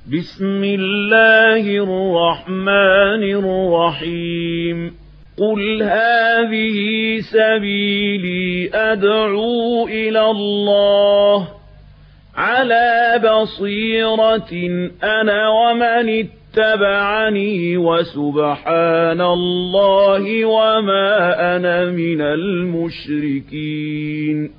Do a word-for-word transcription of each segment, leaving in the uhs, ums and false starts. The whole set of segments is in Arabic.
بسم الله الرحمن الرحيم قل هذه سبيلي أدعو إلى الله على بصيرة أنا ومن اتبعني وسبحان الله وما أنا من المشركين.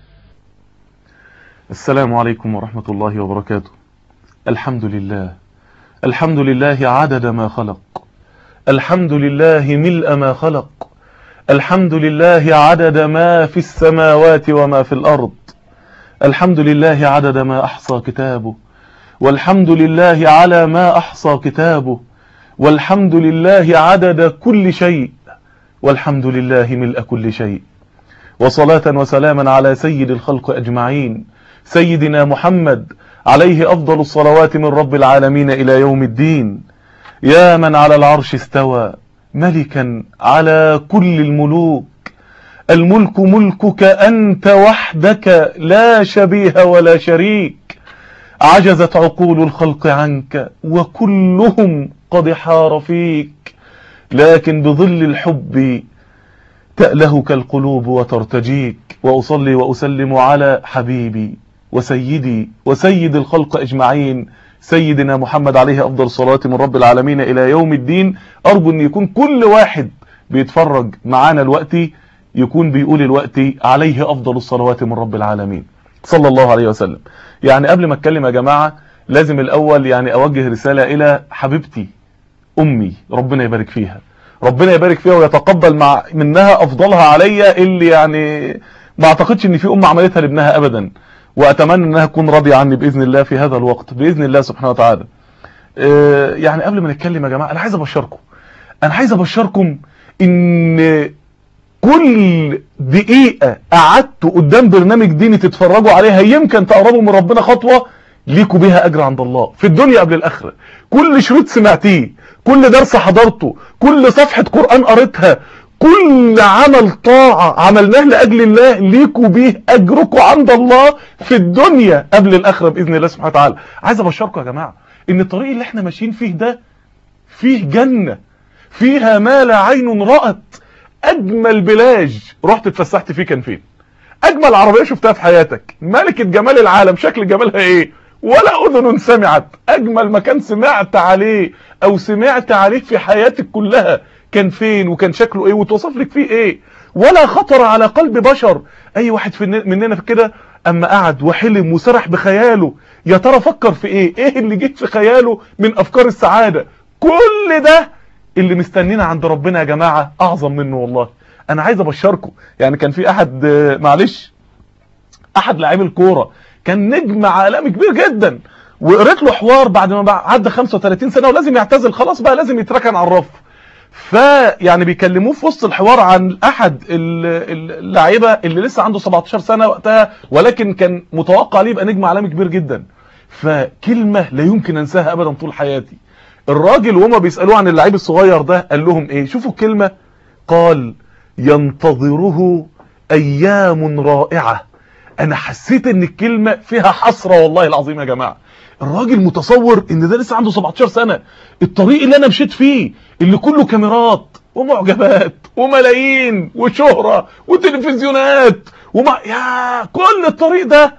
السلام عليكم ورحمة الله وبركاته. الحمد لله الحمد لله عدد ما خلق، الحمد لله ملء ما خلق، الحمد لله عدد ما في السماوات وما في الأرض، الحمد لله عدد ما أحصى كتابه، والحمد لله على ما أحصى كتابه، والحمد لله عدد كل شيء، والحمد لله ملء كل شيء. وصلاة وسلاما على سيد الخلق أجمعين، سيدنا محمد عليه أفضل الصلوات من رب العالمين إلى يوم الدين. يا من على العرش استوى ملكا على كل الملوك، الملك ملكك أنت وحدك لا شبيه ولا شريك، عجزت عقول الخلق عنك وكلهم قد حار فيك، لكن بظل الحب تألهك القلوب وترتجيك. وأصلي وأسلم على حبيبي وسيدي وسيد الخلق أجمعين سيدنا محمد عليه أفضل الصلاة من رب العالمين إلى يوم الدين. أرجو أن يكون كل واحد بيتفرج معانا الوقت يكون بيقول الوقت عليه أفضل الصلوات من رب العالمين صلى الله عليه وسلم. يعني قبل ما اتكلم يا جماعة لازم الأول يعني أوجه رسالة إلى حبيبتي أمي، ربنا يبارك فيها، ربنا يبارك فيها ويتقبل مع منها أفضلها عليا، اللي يعني ما أعتقدش أن في أم عملتها لابنها أبدا، وأتمنى أنها تكون راضية عني بإذن الله في هذا الوقت بإذن الله سبحانه وتعالى. أه يعني قبل ما نتكلم يا جماعة أنا عايز أبشركم أنا عايز أبشركم إن كل دقيقة قعدتوا قدام برنامج ديني تتفرجوا عليها يمكن تقربوا من ربنا خطوة ليكوا بيها أجر عند الله في الدنيا قبل الآخرة. كل شريط سمعتيه، كل درس حضرته، كل صفحة قرآن قريتها، كل عمل طاعة عملناه لأجل الله ليكوا بيه أجركوا عند الله في الدنيا قبل الآخرة بإذن الله سبحانه وتعالى. عايز أبشركم يا جماعة إن الطريق اللي احنا ماشيين فيه ده فيه جنة فيها ما لا عين رأت. أجمل بلاج رحت اتفسحت فيه كان فين؟ أجمل عربية شفتها في حياتك، ملكة جمال العالم، شكل جمالها إيه؟ ولا أذن سمعت. أجمل مكان سمعت عليه أو سمعت عليه في حياتك كلها كان فين وكان شكله ايه وتوصف لك فيه ايه؟ ولا خطر على قلب بشر. اي واحد في مننا في كده اما قعد وحلم وسرح بخياله يا ترى فكر في ايه؟ ايه اللي جيت في خياله من افكار السعادة؟ كل ده اللي مستنينا عند ربنا يا جماعة اعظم منه والله. انا عايز ابشركم، يعني كان في احد معلش احد لاعبي الكورة كان نجم عالمي كبير جدا، وقريت له حوار بعد ما عدى خمسة وثلاثين سنة ولازم يعتزل خلاص بقى لازم يتركن على الرف. فيعني بيكلموه في وسط الحوار عن احد اللاعيبه اللي لسه عنده سبعتاشر سنة وقتها، ولكن كان متوقع عليه يبقى نجم عالمي كبير جدا. فكلمه لا يمكن انساها ابدا طول حياتي. الراجل وهما بيسالوه عن اللعيب الصغير ده قال لهم ايه؟ شوفوا الكلمه، قال ينتظره ايام رائعه. انا حسيت ان الكلمه فيها حسره والله العظيم يا جماعه. الراجل متصور ان ده لسه عنده سبعتاشر سنة، الطريق اللي انا مشيت فيه اللي كله كاميرات ومعجبات وملايين وشهرة وتلفزيونات وما يا كل الطريق ده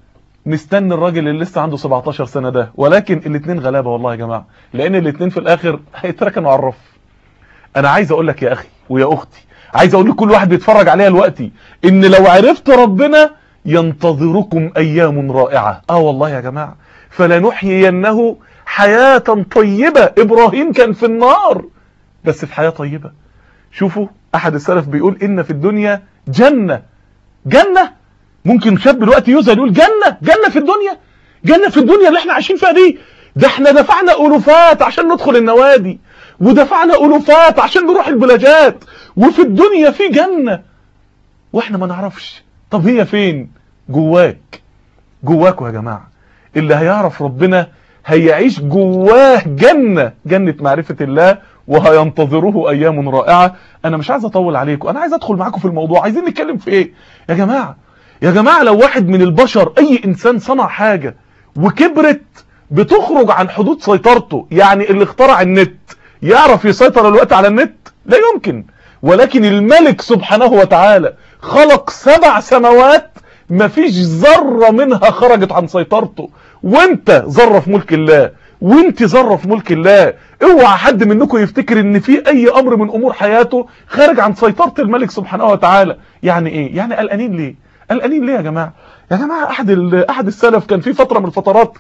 مستني الراجل اللي لسه عنده سبعتاشر سنة ده. ولكن الاتنين غلابة والله يا جماعة، لان الاتنين في الاخر هيتركنوا على الرف. انا عايز اقول لك يا اخي ويا اختي، عايز اقول لكل واحد بيتفرج عليها دلوقتي ان لو عرفت ربنا ينتظركم ايام رائعة. اه والله يا جماعة، فلنحيينه حياة طيبة. ابراهيم كان في النار بس في حياة طيبة. شوفوا احد السلف بيقول ان في الدنيا جنة. جنة ممكن شاب دلوقتي يوزن يقول جنة جنة في الدنيا، جنة في الدنيا اللي احنا عايشين فيها دي؟ ده احنا دفعنا الوفات عشان ندخل النوادي، ودفعنا الوفات عشان نروح البلاجات، وفي الدنيا في جنة واحنا ما نعرفش. طب هي فين؟ جواك، جواكوا يا جماعة. اللي هيعرف ربنا هيعيش جواه جنة، جنة معرفة الله، وهينتظره ايام رائعة. انا مش عايز اطول عليكم، انا عايز ادخل معاكم في الموضوع. عايزين نتكلم في ايه يا جماعة؟ يا جماعة لو واحد من البشر اي انسان صنع حاجة وكبرت بتخرج عن حدود سيطرته. يعني اللي اخترع النت يعرف يسيطر الوقت على النت؟ لا يمكن. ولكن الملك سبحانه وتعالى خلق سبع سماوات مفيش ذرة منها خرجت عن سيطرته، وانت ذرة في ملك الله، وانت ذرة في ملك الله. اوعى حد منكم يفتكر ان في اي امر من امور حياته خارج عن سيطرة الملك سبحانه وتعالى. يعني ايه؟ يعني قلقانين ليه؟ قلقانين ليه يا جماعة؟ يا جماعة احد احد السلف كان في فترة من الفترات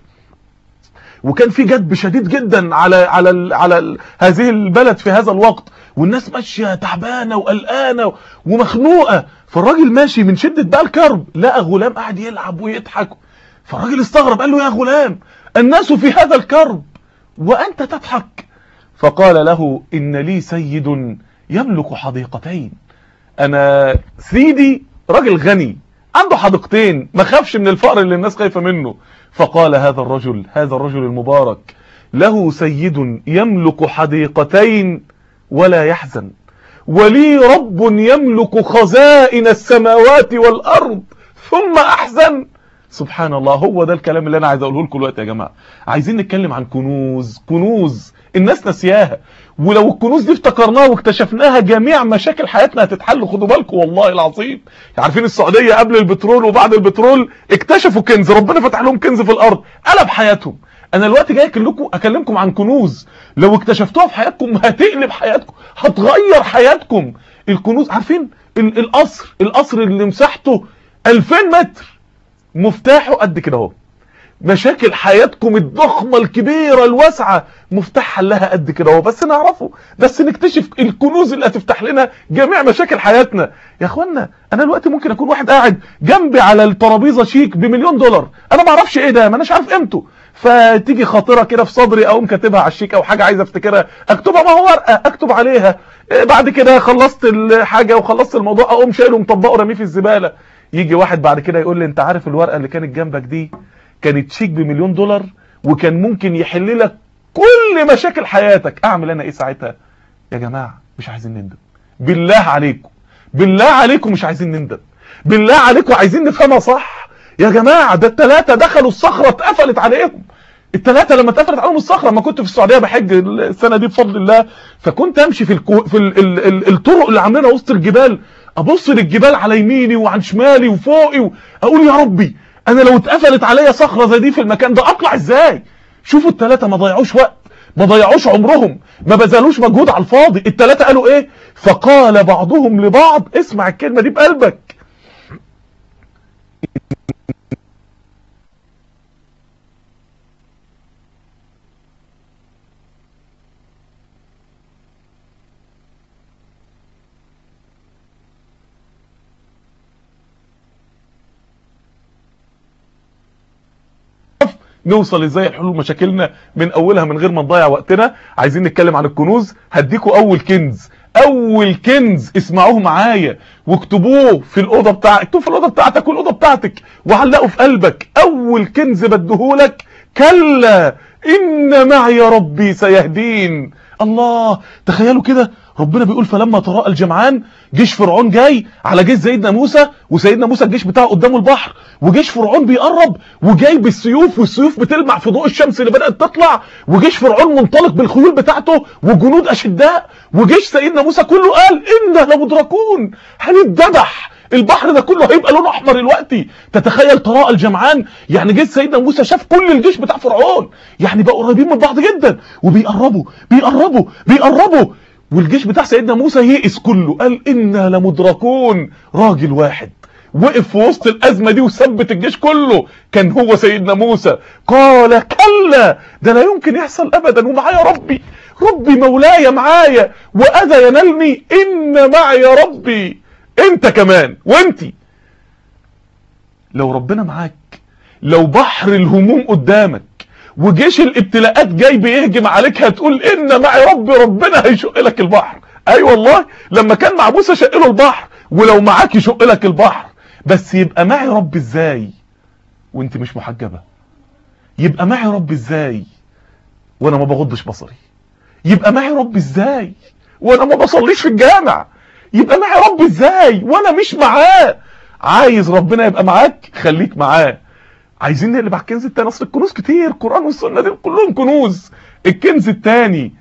وكان في جدب شديد جدا على على ال على ال هذه البلد في هذا الوقت، والناس ماشيه تعبانه وقلقانه ومخنوقه. فالراجل ماشي من شده بقى الكرب لقى غلام قاعد يلعب ويضحك. فالراجل استغرب، قال له يا غلام الناس في هذا الكرب وانت تضحك؟ فقال له ان لي سيد يملك حديقتين. انا سيدي راجل غني عنده حديقتين ما خافش من الفقر اللي الناس خايفه منه. فقال هذا الرجل هذا الرجل المبارك له سيد يملك حديقتين ولا يحزن، ولي رب يملك خزائن السماوات والأرض ثم أحزن. سبحان الله. هو ده الكلام اللي أنا عايز أقوله لكم دلوقتي يا جماعة. عايزين نتكلم عن كنوز، كنوز الناس نسياها، ولو الكنوز دي افتكرناها واكتشفناها جميع مشاكل حياتنا هتتحل. خدوا بالكم والله العظيم. عارفين السعودية قبل البترول وبعد البترول اكتشفوا كنز، ربنا فتح لهم كنز في الأرض قلب حياتهم. انا دلوقتي جاي اكلمكم اكلمكم عن كنوز لو اكتشفتوها في حياتكم هتقلب حياتكم، هتغير حياتكم. الكنوز، عارفين القصر القصر اللي مساحته ألفين متر مفتاحه قد كده اهو. مشاكل حياتكم الضخمه الكبيره الواسعه مفتاح حلها قد كده اهو. بس نعرفه، بس نكتشف الكنوز اللي هتفتح لنا جميع مشاكل حياتنا. يا اخوانا انا دلوقتي ممكن اكون واحد قاعد جنبي على الترابيزه شيك بمليون دولار، انا ما اعرفش ايه ده، ما اناش عارف قيمته، فتيجي خاطره كده في صدري اقوم كاتبها على الشيك او حاجه عايز افتكرها اكتبها، ما هو ورقه اكتب عليها. بعد كده خلصت الحاجه وخلصت الموضوع اقوم شايله ومطبقه رميه في الزباله. يجي واحد بعد كده يقول لي انت عارف الورقه اللي كانت جنبك دي كانت شيك بمليون دولار وكان ممكن يحل لك كل مشاكل حياتك، اعمل انا ايه ساعتها؟ يا جماعه مش عايزين نندم، بالله عليكم بالله عليكم مش عايزين نندم، بالله عليكم عايزين نفهمها صح يا جماعه. ده الثلاثه دخلوا الصخره اتقفلت عليهم. الثلاثه لما اتقفلت عليهم الصخره، ما كنت في السعوديه بحج السنه دي بفضل الله، فكنت امشي في الكو... في ال... ال... ال... الطرق اللي عاملينها وسط الجبال، ابص للجبال على يميني وعن شمالي وفوقي واقول يا ربي انا لو اتقفلت عليا صخره زي دي في المكان ده اطلع ازاي؟ شوفوا الثلاثه ما ضيعوش وقت، ما ضيعوش عمرهم، ما بذلوش مجهود على الفاضي. الثلاثه قالوا ايه؟ فقال بعضهم لبعض، اسمع الكلمه دي بقلبك، نوصل ازاي لحلول مشاكلنا من اولها من غير ما نضيع وقتنا. عايزين نتكلم عن الكنوز. هديكوا اول كنز، اول كنز اسمعوه معايا واكتبوه في الاوضه بتاعتك، اكتبوه في الاوضه بتاعتك والاوضه بتاعتك وعلقه في قلبك. اول كنز بديهولك، كلا ان معي ربي سيهدين. الله، تخيلوا كده ربنا بيقول فلما تراءى الجمعان، جيش فرعون جاي على جيش سيدنا موسى، وسيدنا موسى الجيش بتاعه قدامه البحر، وجيش فرعون بيقرب وجاي بالسيوف، والسيوف بتلمع في ضوء الشمس اللي بدأت تطلع، وجيش فرعون منطلق بالخيول بتاعته وجنود اشداء، وجيش سيدنا موسى كله قال إنا لمدركون، هنتذبح، البحر ده كله هيبقى لونه احمر دلوقتي. تتخيل تراءى الجمعان، يعني جيش سيدنا موسى شاف كل الجيش بتاع فرعون، يعني بقوا قريبين من بعض جدا وبيقربوا بيقربوا بيقربوا، والجيش بتاع سيدنا موسى يئس كله، قال إنا لمدركون. راجل واحد وقف في وسط الأزمة دي وثبت الجيش كله، كان هو سيدنا موسى. قال كلا، ده لا يمكن يحصل أبدا، ومعايا ربي، ربي مولاي معايا، وأذى ينالني، إن معي ربي. انت كمان وانتي لو ربنا معاك، لو بحر الهموم قدامك وجيش الابتلاءات جاي بيهجم عليك، هتقول ان معي ربي، ربنا هيشق لك البحر. اي أيوة والله، لما كان مع موسى شق له البحر، ولو معاك يشق لك البحر. بس يبقى معي ربي ازاي وانت مش محجبه؟ يبقى معي ربي ازاي وانا ما بغضش بصري؟ يبقى معي ربي ازاي وانا ما بصليش في الجامع؟ يبقى معي ربي ازاي وانا مش معاه؟ عايز ربنا يبقى معاك، خليك معاه. عايزين نقلب على الكنز التاني، اصل الكنوز كتير، القرآن والسنة دي كلهم كنوز. الكنز التاني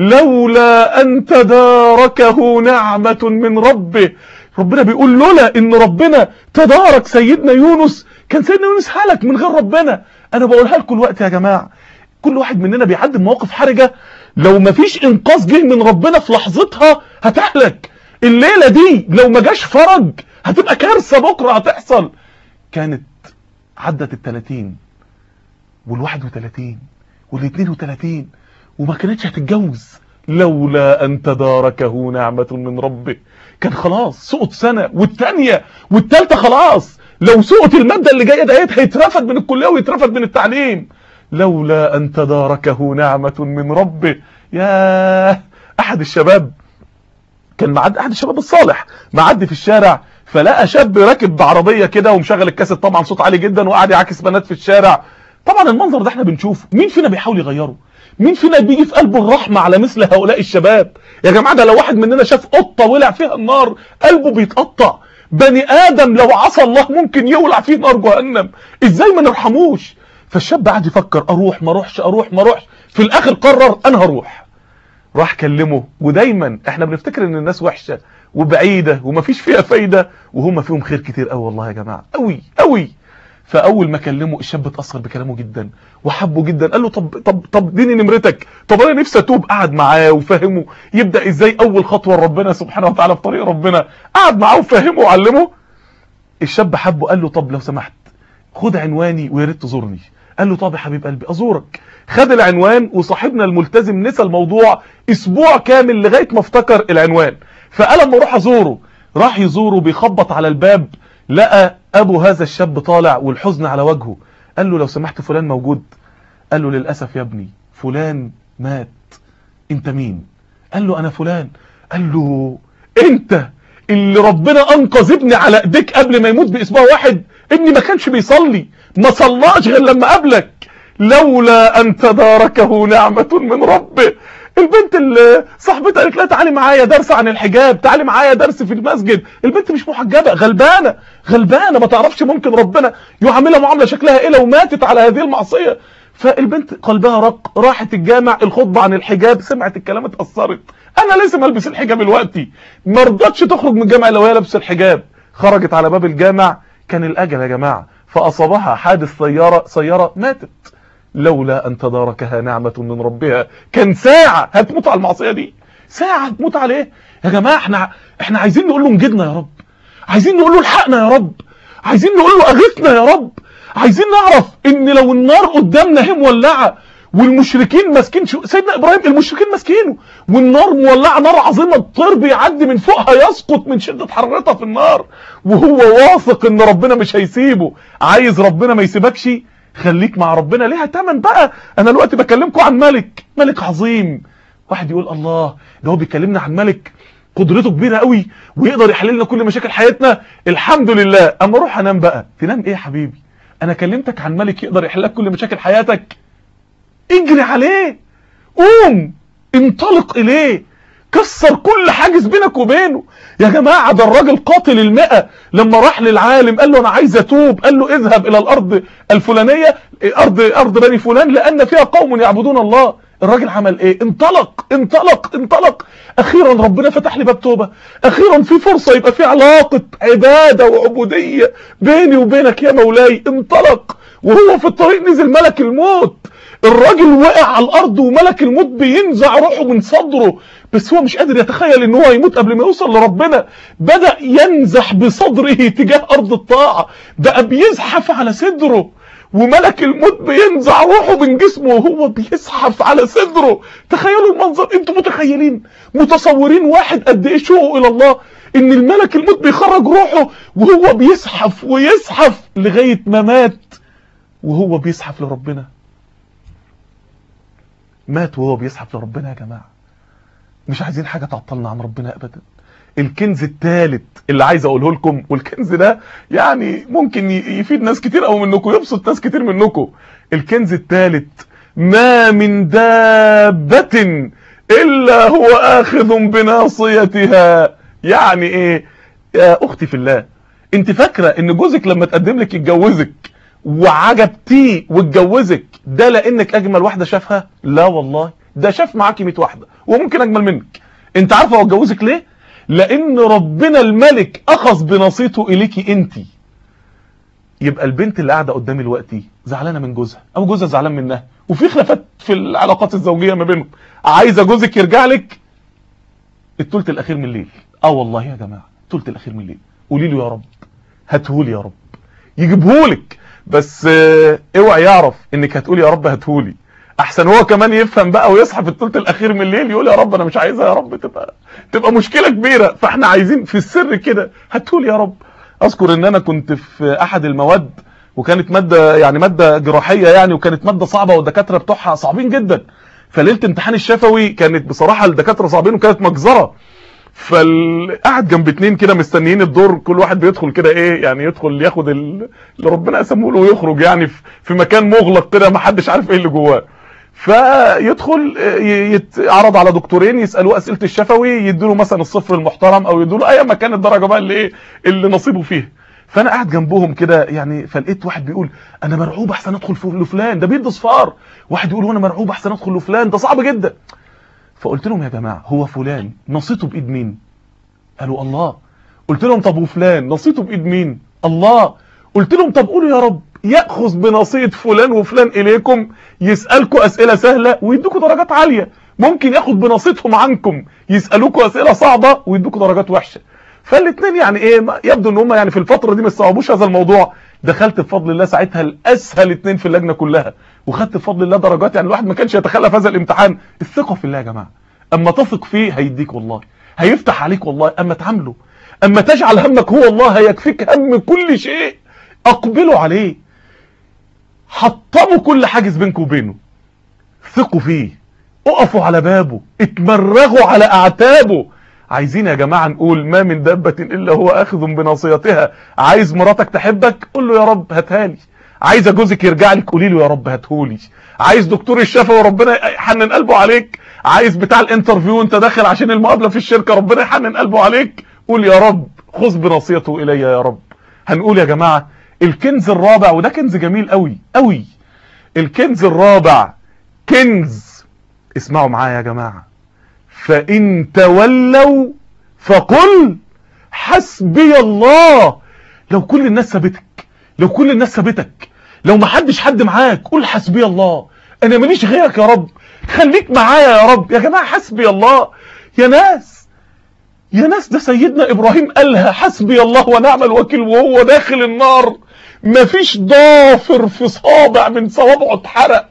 لولا ان تداركه نعمة من ربه. ربنا بيقول لولا ان ربنا تدارك سيدنا يونس كان سيدنا يونس هلك من غير ربنا. انا بقولها لكم الوقت يا جماعة، كل واحد مننا بيعدي بمواقف حرجة، لو مفيش انقاذ جه من ربنا في لحظتها هتهلك. الليلة دي لو ما جاش فرج هتبقى كارثة بكرة هتحصل. كانت عدت التلاتين والواحد وتلاتين والاتنين وتلاتين وما كانتش هتتجوز لولا ان تداركه نعمة من ربه. كان خلاص سقط سنة والتانية والتالتة خلاص، لو سقط المادة اللي جاية ديت هيترفد من الكلية ويترفد من التعليم. لولا ان تداركه نعمة من ربه. يا احد الشباب كان معدي، احد الشباب الصالح معدي في الشارع، فلقى شاب راكب بعربية كده ومشغل الكاسيت طبعا صوت عالي جدا وقاعد يعاكس بنات في الشارع. طبعا المنظر ده احنا بنشوفه، مين فينا بيحاول يغيره؟ مين فينا بيجي في قلبه الرحمة على مثل هؤلاء الشباب؟ يا جماعة ده لو واحد مننا شاف قطة ولع فيها النار قلبه بيتقطع. بني ادم لو عصى الله ممكن يولع فيه نار جهنم، ازاي ما نرحموش؟ فالشاب قاعد يفكر اروح ما اروحش اروح ما اروحش، في الاخر قرر انا هروح. راح كلمه. ودايما احنا بنفتكر ان الناس وحشة وبعيدة ومفيش فيها فايدة، وهم فيهم خير كتير قوي والله يا جماعة، قوي قوي. فاول ما كلمه الشاب اتأثر بكلامه جدا وحبه جدا، قال له طب طب طب اديني نمرتك، طب انا نفسي اتوب. قعد معاه وفهمه يبدا ازاي اول خطوه لربنا سبحانه وتعالى في طريق ربنا، قعد معاه وفهمه وعلمه. الشاب حبه، قال له طب لو سمحت خد عنواني ويا ريت تزورني. قال له طب يا حبيب قلبي ازورك. خد العنوان، وصاحبنا الملتزم نسى الموضوع اسبوع كامل لغايه ما افتكر العنوان. فقال اما اروح ازوره، راح يزوره، بيخبط على الباب لقى ابو هذا الشاب طالع والحزن على وجهه. قال له لو سمحت فلان موجود؟ قال له للاسف يا ابني فلان مات. انت مين؟ قال له انا فلان. قال له انت اللي ربنا انقذ ابني على ايديك قبل ما يموت باسبوع واحد؟ ابني ما كانش بيصلي، ما صلاش غير لما قابلك. لولا ان تداركه نعمة من ربه. البنت اللي صاحبتها قالت لها تعالي معايا درس عن الحجاب، تعالي معايا درس في المسجد. البنت مش محجبة، غلبانة غلبانة ما تعرفش ممكن ربنا يعاملها معاملة شكلها ايه لو ماتت على هذه المعصية. فالبنت قلبها رق، راحت الجامع، الخطبة عن الحجاب، سمعت الكلام اتأثرت. انا لازم البس الحجاب دلوقتي. ما رضتش تخرج من الجامع لو هي لابسه الحجاب. خرجت على باب الجامع، كان الاجل يا جماعة، فاصابها حادث سيارة، سيارة ماتت. لولا ان تداركها نعمة من ربها. كان ساعة هتموت على المعصية دي، ساعة هتموت عليه. يا جماعة احنا احنا عايزين نقول له انجدنا يا رب، عايزين نقول له الحقنا يا رب، عايزين نقول له اغثنا يا رب. عايزين نعرف ان لو النار قدامنا هي مولعة والمشركين ماسكين شو... سيدنا ابراهيم المشركين ماسكينه والنار مولعة، نار عظيمة، الطير بيعدي من فوقها يسقط من شدة حرارتها في النار، وهو واثق ان ربنا مش هيسيبه. عايز ربنا ما يسيبكش؟ خليك مع ربنا، ليها تمن بقى. انا دلوقتي بكلمكم عن ملك، ملك عظيم. واحد يقول الله ده هو بيكلمنا عن ملك قدرته كبيرة قوي ويقدر يحل لنا كل مشاكل حياتنا، الحمد لله. اما اروح انام بقى، تنام ايه يا حبيبي؟ انا كلمتك عن ملك يقدر يحل لك كل مشاكل حياتك. اجري عليه، قوم انطلق اليه، كسر كل حاجز بينك وبينه. يا جماعة ده الراجل قاتل المئة لما راح للعالم قال له انا عايز اتوب، قال له اذهب الى الارض الفلانية، ارض ارض بني فلان لان فيها قوم يعبدون الله. الراجل عمل ايه؟ انطلق انطلق انطلق. اخيرا ربنا فتح لي باب توبة، اخيرا في فرصة يبقى في علاقة عبادة وعبودية بيني وبينك يا مولاي. انطلق، وهو في الطريق نزل ملك الموت. الراجل وقع على الارض وملك الموت بينزع روحه من صدره، بس هو مش قادر يتخيل ان هو يموت قبل ما يوصل لربنا. بدأ ينزح بصدره تجاه ارض الطاعة، بقى بيزحف على صدره، وملك الموت بينزع روحه من جسمه وهو بيزحف على صدره. تخيلوا المنظر، انتوا متخيلين متصورين واحد قد ايه شوقه الى الله ان الملك الموت بيخرج روحه وهو بيزحف ويزحف لغاية ما مات وهو بيزحف لربنا. مات وهو بيزحف لربنا. يا جماعة مش عايزين حاجة تعطلنا عن ربنا ابدا. الكنز الثالث اللي عايز اقوله لكم، والكنز ده يعني ممكن يفيد ناس كتير قوي منكم، يبسط ناس كتير منكم. الكنز الثالث، ما من دابة الا هو اخذ بناصيتها. يعني ايه يا اختي في الله؟ انت فاكرة ان جوزك لما تقدم لك يتجوزك وعجبتيه واتجوزك، ده لانك اجمل واحده شافها؟ لا والله، ده شاف معاكي مية واحده وممكن اجمل منك. انت عارفه هو اتجوزك ليه؟ لان ربنا الملك اخذ بنصيته اليكي انت. يبقى البنت اللي قاعده قدامي دلوقتي زعلانه من جوزها او جوزها زعلان منها، وفي خلافات في العلاقات الزوجيه ما بينهم، عايزه جوزك يرجع لك الثلث الاخير من الليل. اه والله يا جماعه الثلث الاخير من الليل، قولي له يا رب هاتهولي يا رب، يجيبهولك. بس اه اوعي يعرف انك هتقولي يا رب هاتهولي، احسن هو كمان يفهم بقى ويصحى في الثلث الاخير من الليل يقول يا رب انا مش عايزها يا رب، تبقى تبقى مشكله كبيره. فاحنا عايزين في السر كده هاتهولي يا رب. اذكر ان انا كنت في احد المواد، وكانت ماده يعني ماده جراحيه يعني، وكانت ماده صعبه والدكاتره بتوعها صعبين جدا. فليله امتحان الشفوي كانت بصراحه الدكاتره صعبين وكانت مجزره. فقعد جنب اتنين كده مستنيين الدور، كل واحد بيدخل كده ايه يعني، يدخل ياخد اللي ربنا قسمه له ويخرج يعني في مكان مغلق كده ما حدش عارف ايه اللي جواه. فيدخل يتعرض على دكتورين يسالوه اسئله الشفوي، يدوا له مثلا الصفر المحترم او يدوا له اي مكان الدرجه بقى اللي ايه اللي نصيبه فيه. فانا قاعد جنبهم كده يعني، فلقيت واحد بيقول انا مرعوب احسن ادخل لفلان ده بيدي صفار، واحد يقول وانا مرعوب احسن ادخل لفلان ده صعب جدا. فقلت لهم يا جماعه هو فلان نصيته بايد مين؟ قالوا الله. قلت لهم طب وفلان نصيته بايد مين؟ الله. قلت لهم طب قولوا يا رب ياخذ بنصية فلان وفلان اليكم، يسالكم اسئله سهله ويدوكم درجات عاليه، ممكن ياخد بنصيتهم عنكم يسالوكم اسئله صعبه ويدوكم درجات وحشه. فالاثنين يعني ايه، يبدو ان هم يعني في الفتره دي ما استوعبوش هذا الموضوع. دخلت بفضل الله ساعتها الاسهل اثنين في اللجنه كلها، وخدت بفضل الله درجات يعني الواحد ما كانش يتخلف هذا الامتحان. الثقه في الله يا جماعه، اما تثق فيه هيديك والله، هيفتح عليك والله. اما تعامله، اما تجعل همك هو الله هيكفيك هم كل شيء. اقبلوا عليه، حطموا كل حاجز بينكم وبينه، ثقوا فيه، اقفوا على بابه، اتمرغوا على اعتابه. عايزين يا جماعه نقول ما من دابه الا هو اخذ بناصيتها. عايز مراتك تحبك قول له يا رب هاتهالي، عايزه جوزك يرجع لك قولي له يا رب هاتهولي، عايز دكتور الشفا وربنا يحنن قلبه عليك، عايز بتاع الانترفيو انت داخل عشان المقابله في الشركه ربنا يحنن قلبه عليك، قول يا رب خذ بناصيته الي يا رب. هنقول يا جماعه الكنز الرابع، وده كنز جميل قوي قوي. الكنز الرابع كنز، اسمعوا معايا يا جماعه، فإن تولوا فقل حسبي الله. لو كل الناس سابتك، لو كل الناس سابتك، لو ما حدش حد معاك، قول حسبي الله، انا ماليش غيرك يا رب، خليك معايا يا رب. يا جماعه حسبي الله يا ناس، يا ناس ده سيدنا ابراهيم قالها حسبي الله ونعم الوكيل وهو داخل النار، مفيش ضافر في صابع من صوابعه اتحرق.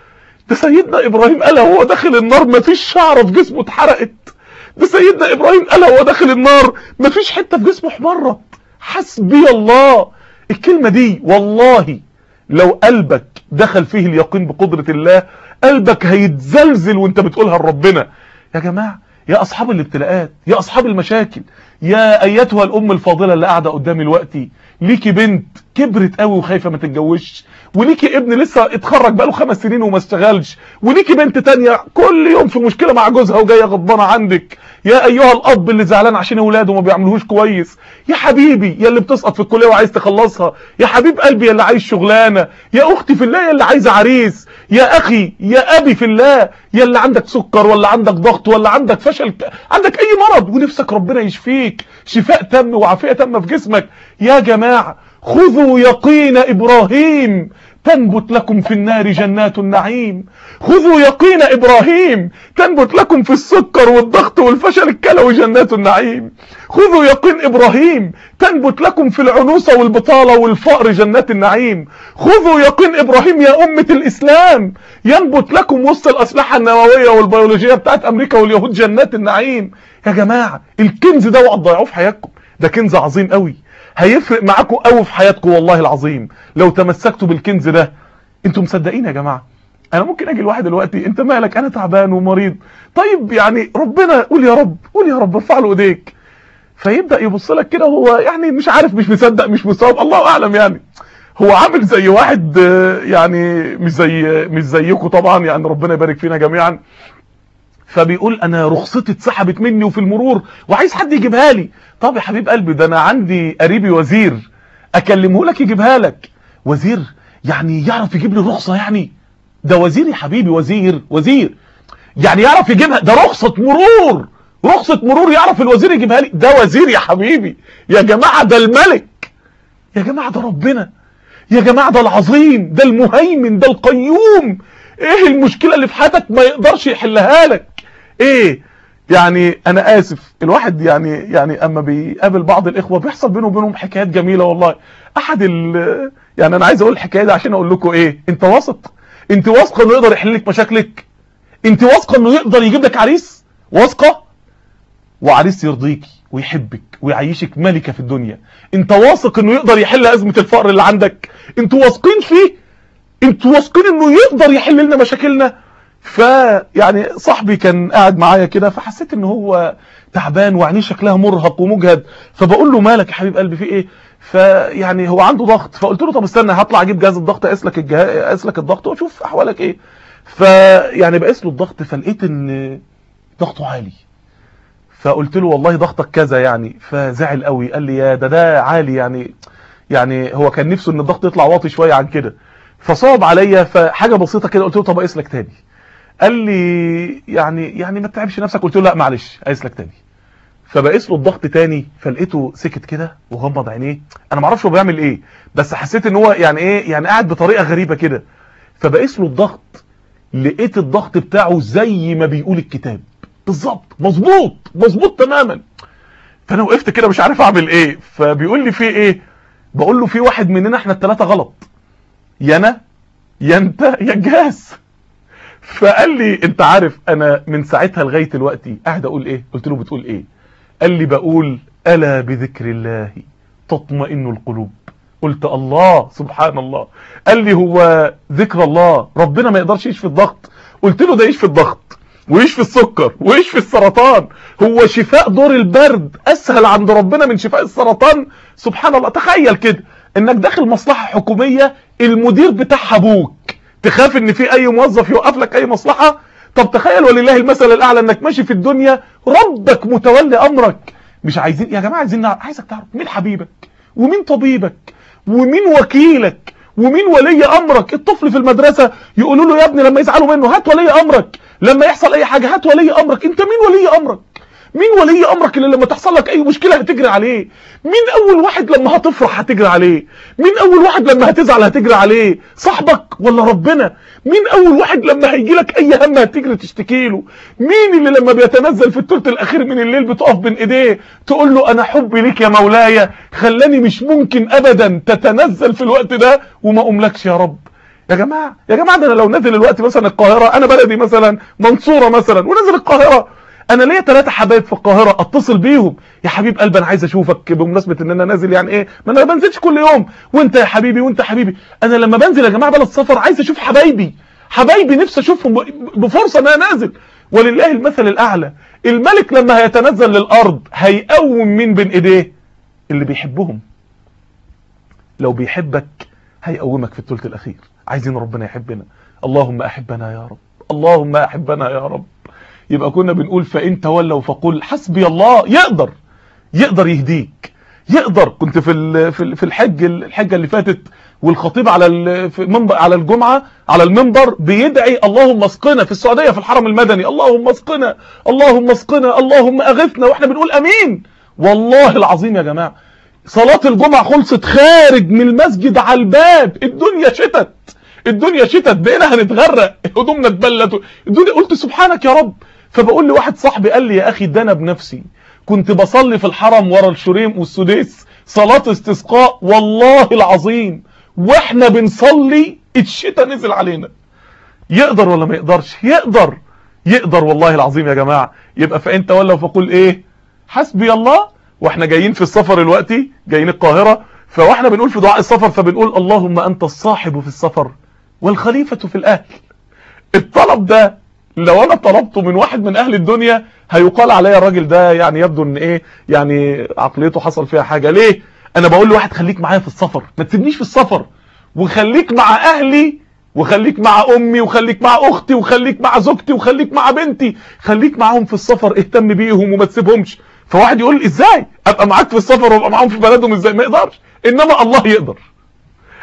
ده سيدنا ابراهيم قالها وهو داخل النار مفيش شعره في جسمه اتحرقت. ده سيدنا ابراهيم قالها وهو داخل النار مفيش حته في جسمه احمرت. حسبي الله، الكلمه دي والله لو قلبك دخل فيه اليقين بقدره الله قلبك هيتزلزل وانت بتقولها لربنا. يا جماعه يا اصحاب الابتلاءات، يا اصحاب المشاكل، يا ايتها الام الفاضله اللي قاعده قدامي دلوقتي، ليكي بنت كبرت قوي وخايفه ما تتجوزش، وليكي ابن لسه اتخرج بقاله خمس سنين وما اشتغلش، وليكي بنت تانية كل يوم في مشكله مع جوزها وجايه غضبانه عندك، يا ايها الاب اللي زعلان عشان اولاده ما بيعملوهوش كويس، يا حبيبي يا اللي بتسقط في الكليه وعايز تخلصها، يا حبيب قلبي يا اللي عايز شغلانه، يا اختي في الله يا اللي عايزه عريس، يا اخي يا ابي في الله يا اللي عندك سكر ولا عندك ضغط ولا عندك فشل، عندك اي مرض ونفسك ربنا يشفيك شفاء تام وعافيه تامه في جسمك. يا جماعه خذوا يقين ابراهيم تنبت لكم في النار جنات النعيم. خذوا يقين ابراهيم تنبت لكم في السكر والضغط والفشل الكلوي جنات النعيم. خذوا يقين ابراهيم تنبت لكم في العنوسه والبطاله والفقر جنات النعيم. خذوا يقين ابراهيم يا امه الاسلام ينبت لكم وسط الاسلحه النوويه والبيولوجيه بتاعت امريكا واليهود جنات النعيم. يا جماعه الكنز ده اوعوا تضيعوه في حياتكم، ده كنز عظيم قوي هيفرق معاكم قوي في حياتكم والله العظيم لو تمسكتوا بالكنز ده. انتوا مصدقين يا جماعه؟ انا ممكن اجي لواحد دلوقتي انت مالك انا تعبان ومريض، طيب يعني ربنا قول يا رب قول يا رب ارفع له ايديك، فيبدا يبص لك كده هو يعني مش عارف مش مصدق مش مصاب الله اعلم، يعني هو عامل زي واحد يعني مش زي مش زيكم طبعا يعني ربنا يبارك فينا جميعا، فبيقول انا رخصتي اتسحبت مني وفي المرور وعايز حد يجيبها لي. طب يا حبيب قلبي ده انا عندي قريبي وزير اكلمه لك يجيبها لك. وزير يعني يعرف يجيب لي الرخصه؟ يعني ده وزير يا حبيبي، وزير وزير يعني يعرف يجيبها، ده رخصه مرور، رخصه مرور يعرف الوزير يجيبها لي، ده وزير يا حبيبي يا جماعه، ده الملك يا جماعه، ده ربنا يا جماعه، ده العظيم، ده المهيمن، ده القيوم. ايه المشكله اللي في حياتك ما يقدرش يحلها لك؟ ايه يعني؟ انا اسف، الواحد يعني يعني اما بيقابل بعض الاخوه بيحصل بينه وبينهم حكايات جميله والله. احد ال يعني انا عايز اقول الحكايه دي عشان اقول لكم ايه، انت واثق؟ انت واثقه انه يقدر يحل لك مشاكلك؟ انت واثقه انه يقدر يجيب لك عريس؟ واثقه؟ وعريس يرضيكي ويحبك ويعيشك ملكه في الدنيا. انت واثق انه يقدر يحل ازمه الفقر اللي عندك؟ انتوا واثقين فيه؟ انتوا واثقين انه يقدر يحل لنا مشاكلنا؟ فيعني صاحبي كان قاعد معايا كده، فحسيت ان هو تعبان وعينيه شكلها مرهق ومجهد، فبقول له مالك يا حبيب قلبي في ايه؟ فيعني هو عنده ضغط، فقلت له طب استنى هطلع اجيب جهاز الضغط اقيس لك الجهاز، اقيس لك الضغط واشوف احوالك ايه. فيعني بقيس له الضغط، فلقيت ان ضغطه عالي، فقلت له والله ضغطك كذا يعني، فزعل قوي، قال لي يا ده ده عالي يعني، يعني هو كان نفسه ان الضغط يطلع واطي شويه عن كده، فصعب عليا، فحاجه بسيطه كده قلت له طب اقيس لك تاني. قال لي يعني يعني ما تتعبش نفسك، قلت له لا معلش اقيس لك تاني. فبقيس له الضغط تاني، فلقيته سكت كده وغمض عينيه، انا ما اعرفش هو بيعمل ايه، بس حسيت ان هو يعني ايه، يعني قاعد بطريقه غريبه كده. فبقيس له الضغط، لقيت الضغط بتاعه زي ما بيقول الكتاب بالظبط، مظبوط مظبوط تماما. فانا وقفت كده مش عارف اعمل ايه، فبيقول لي في ايه؟ بقول له في واحد مننا احنا الثلاثه غلط، يا انا يا انت يا الجهاز. فقال لي انت عارف انا من ساعتها لغايه دلوقتي قاعد اقول ايه؟ قلت له بتقول ايه؟ قال لي بقول الا بذكر الله تطمئن القلوب. قلت الله سبحان الله. قال لي هو ذكر الله ربنا ما يقدرش يشفي الضغط؟ قلت له ده يشفي الضغط ويشفي السكر ويشفي السرطان، هو شفاء دور البرد اسهل عند ربنا من شفاء السرطان؟ سبحان الله. تخيل كده انك داخل مصلحه حكوميه المدير بتاعها ابوك، تخاف ان في اي موظف يوقف لك اي مصلحه؟ طب تخيل ولله المثل الاعلى انك ماشي في الدنيا ربك متولي امرك. مش عايزين يا جماعه، عايزين نعرف، عايزك تعرف مين حبيبك ومين طبيبك ومين وكيلك ومين ولي امرك. الطفل في المدرسه يقولوا له يا ابني لما يزعلوا منه هات ولي امرك، لما يحصل اي حاجه هات ولي امرك. انت مين ولي امرك؟ مين ولي امرك اللي لما تحصل لك اي مشكله هتجري عليه؟ مين اول واحد لما هتفرح هتجري عليه؟ مين اول واحد لما هتزعل هتجري عليه؟ صاحبك ولا ربنا؟ مين اول واحد لما هيجي لك اي هم هتجري تشتكي له؟ مين اللي لما بيتنزل في الثلث الاخير من الليل بتقف بين ايديه تقول له انا حبي ليك يا مولاي خلاني مش ممكن ابدا تتنزل في الوقت ده وما اقوملكش يا رب؟ يا جماعه يا جماعه ده انا لو نازل الوقت مثلا القاهره، انا بلدي مثلا منصوره مثلا ونازل القاهره، انا ليا ثلاثه حبايب في القاهره اتصل بيهم، يا حبيب قلبي انا عايز اشوفك بمناسبه ان انا نازل، يعني ايه ما انا ما بنزلش كل يوم، وانت يا حبيبي وانت يا حبيبي، انا لما بنزل يا جماعه بلد سفر عايز اشوف حبايبي، حبايبي نفسي اشوفهم بفرصه ان انا نازل. ولله المثل الاعلى، الملك لما هيتنزل للارض هيقوم مين بين ايديه؟ اللي بيحبهم. لو بيحبك هيقومك في الثلث الاخير. عايزين ربنا يحبنا، اللهم احبنا يا رب، اللهم احبنا يا رب. يبقى كنا بنقول فإن تولوا فقل حسبي الله. يقدر يقدر يهديك، يقدر. كنت في في الحج الحجه اللي فاتت والخطيب على المنبر على الجمعه على المنبر بيدعي اللهم اسقنا، في السعوديه في الحرم المدني، اللهم اسقنا اللهم اسقنا اللهم اغثنا، واحنا بنقول امين. والله العظيم يا جماعه صلاه الجمعه خلصت خارج من المسجد على الباب الدنيا شتت، الدنيا شتت بقينا هنتغرق، هدومنا اتبلت الدنيا. قلت سبحانك يا رب. فبقول لواحد صاحبي قال لي يا اخي ده انا بنفسي كنت بصلي في الحرم ورا الشريم والسديس صلاة استسقاء والله العظيم واحنا بنصلي الشتاء نزل علينا. يقدر ولا ما يقدرش؟ يقدر يقدر والله العظيم يا جماعة. يبقى فإن تولوا فقل ايه؟ حسبي الله. واحنا جايين في السفر دلوقتي جايين القاهرة، فواحنا بنقول في دعاء السفر فبنقول اللهم انت الصاحب في السفر والخليفة في الاهل. الطلب ده لو انا طلبته من واحد من اهل الدنيا هيقال عليا الراجل ده يعني يبدو ان ايه، يعني عقليته حصل فيها حاجة. ليه؟ انا بقول لواحد خليك معايا في السفر، ما تسيبنيش في السفر، وخليك مع اهلي وخليك مع امي وخليك مع اختي وخليك مع زوجتي وخليك مع بنتي، خليك معاهم في السفر، اهتم بيهم وما تسيبهمش. فواحد يقول ازاي ابقى معاك في السفر وابقى معاهم في بلدهم؟ ازاي؟ ما يقدرش. انما الله يقدر،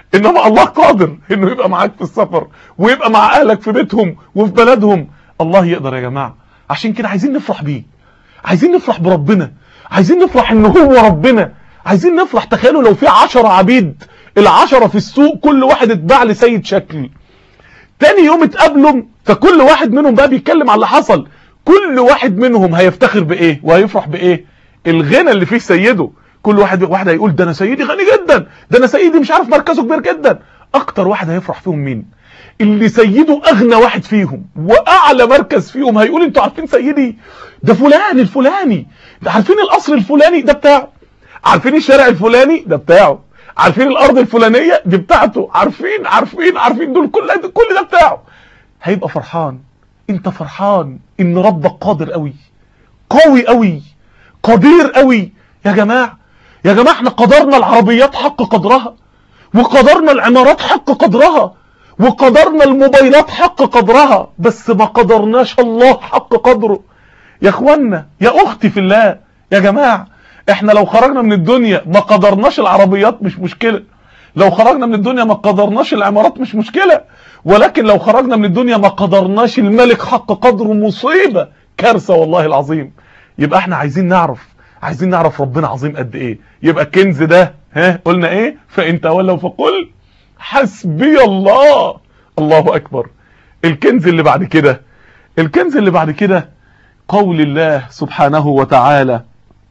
انما الله قادر انه يبقى معاك في السفر ويبقى مع اهلك في بيتهم وفي بلدهم. الله يقدر يا جماعة. عشان كده عايزين نفرح بيه، عايزين نفرح بربنا، عايزين نفرح ان هو ربنا، عايزين نفرح. تخيلوا لو في عشرة عبيد، العشرة في السوق كل واحد اتباع لسيد شكل، تاني يوم اتقابلوا فكل واحد منهم بقى بيتكلم على اللي حصل. كل واحد منهم هيفتخر بايه وهيفرح بايه؟ الغنى اللي فيه سيده. كل واحد واحد هيقول ده انا سيدي غني جدا، ده انا سيدي مش عارف مركزه كبير جدا. اكتر واحد هيفرح فيهم مين؟ اللي سيده اغنى واحد فيهم واعلى مركز فيهم. هيقول انتوا عارفين سيدي ده فلان الفلاني، ده عارفين القصر الفلاني ده بتاعه، عارفين الشارع الفلاني ده بتاعه، عارفين الارض الفلانيه دي بتاعته، عارفين عارفين عارفين دول كل ده كل ده بتاعه. هيبقى فرحان. انت فرحان ان ربك قادر قوي، قوي قوي، قدير قوي. يا جماعه يا جماعه احنا قدرنا العربيات حق قدرها، وقدرنا العمارات حق قدرها، وقدرنا الموبايلات حق قدرها، بس ما قدرناش الله حق قدره. يا اخوانا يا اختي في الله، يا جماعه احنا لو خرجنا من الدنيا ما قدرناش العربيات مش مشكلة، لو خرجنا من الدنيا ما قدرناش العمارات مش مشكلة، ولكن لو خرجنا من الدنيا ما قدرناش الملك حق قدره مصيبة، كارثة والله العظيم. يبقى احنا عايزين نعرف عايزين نعرف ربنا عظيم قد ايه. يبقى الكنز ده ها قلنا ايه؟ فإن تولوا فقل حسبي الله. الله اكبر. الكنز اللي بعد كده الكنز اللي بعد كده قول الله سبحانه وتعالى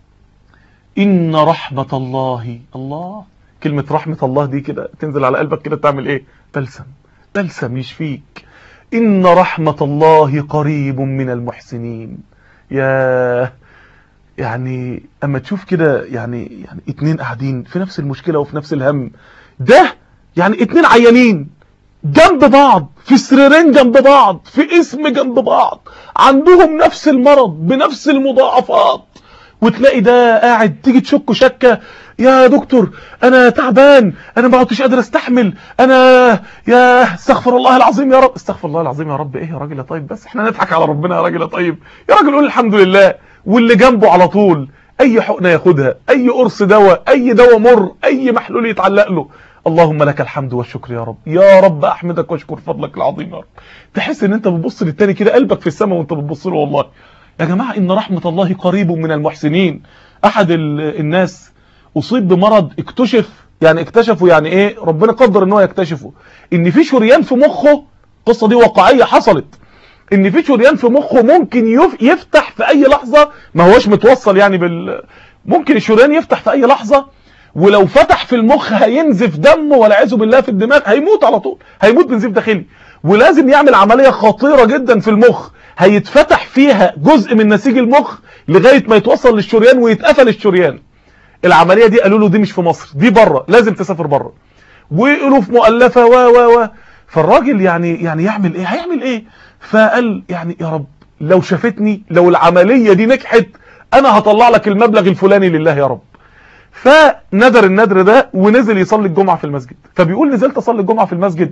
إن رحمة الله. الله كلمة رحمة الله دي كده تنزل على قلبك كده تعمل ايه؟ بلسم بلسم يشفيك. إن رحمة الله قريب من المحسنين. يا يعني اما تشوف كده يعني يعني اتنين قاعدين في نفس المشكلة وفي نفس الهم ده، يعني اتنين عيانين جنب بعض في سريرين جنب بعض في اسم جنب بعض، عندهم نفس المرض بنفس المضاعفات، وتلاقي ده قاعد تيجي تشكه شكه، يا دكتور انا تعبان، انا ما عدتش قادر استحمل، انا يا استغفر الله العظيم يا رب. استغفر الله العظيم يا رب ايه يا راجل يا طيب؟ بس احنا نضحك على ربنا يا راجل يا طيب؟ يا راجل قول الحمد لله. واللي جنبه على طول اي حقنه ياخدها، اي قرص دواء، اي دواء مر، اي محلول يتعلق له، اللهم لك الحمد والشكر يا رب. يا رب احمدك واشكر فضلك العظيم يا رب. تحس ان انت بتبص للتاني كده قلبك في السماء وانت بتبص له. والله يا جماعه ان رحمه الله قريب من المحسنين. احد الناس اصيب بمرض، اكتشف يعني اكتشفوا يعني ايه، ربنا قدر ان هو يكتشفه، ان في شريان في مخه. القصه دي واقعيه حصلت، ان في شريان في مخه ممكن يفتح في اي لحظه، ما هوش متوصل يعني بال ممكن الشريان يفتح في اي لحظه، ولو فتح في المخ هينزف دمه والعياذ بالله في الدماغ، هيموت على طول، هيموت بنزيف داخلي. ولازم يعمل عمليه خطيره جدا في المخ، هيتفتح فيها جزء من نسيج المخ لغايه ما يتوصل للشريان ويتقفل الشريان. العمليه دي قالوا له دي مش في مصر، دي بره، لازم تسافر بره، ويقولوا في مؤلفه و و و فالراجل يعني يعني يعمل ايه؟ هيعمل ايه؟ فقال يعني يا رب لو شافتني، لو العمليه دي نجحت انا هطلع لك المبلغ الفلاني لله يا رب. فندر الندر ده ونزل يصلي الجمعه في المسجد. فبيقول نزلت اصلي الجمعه في المسجد،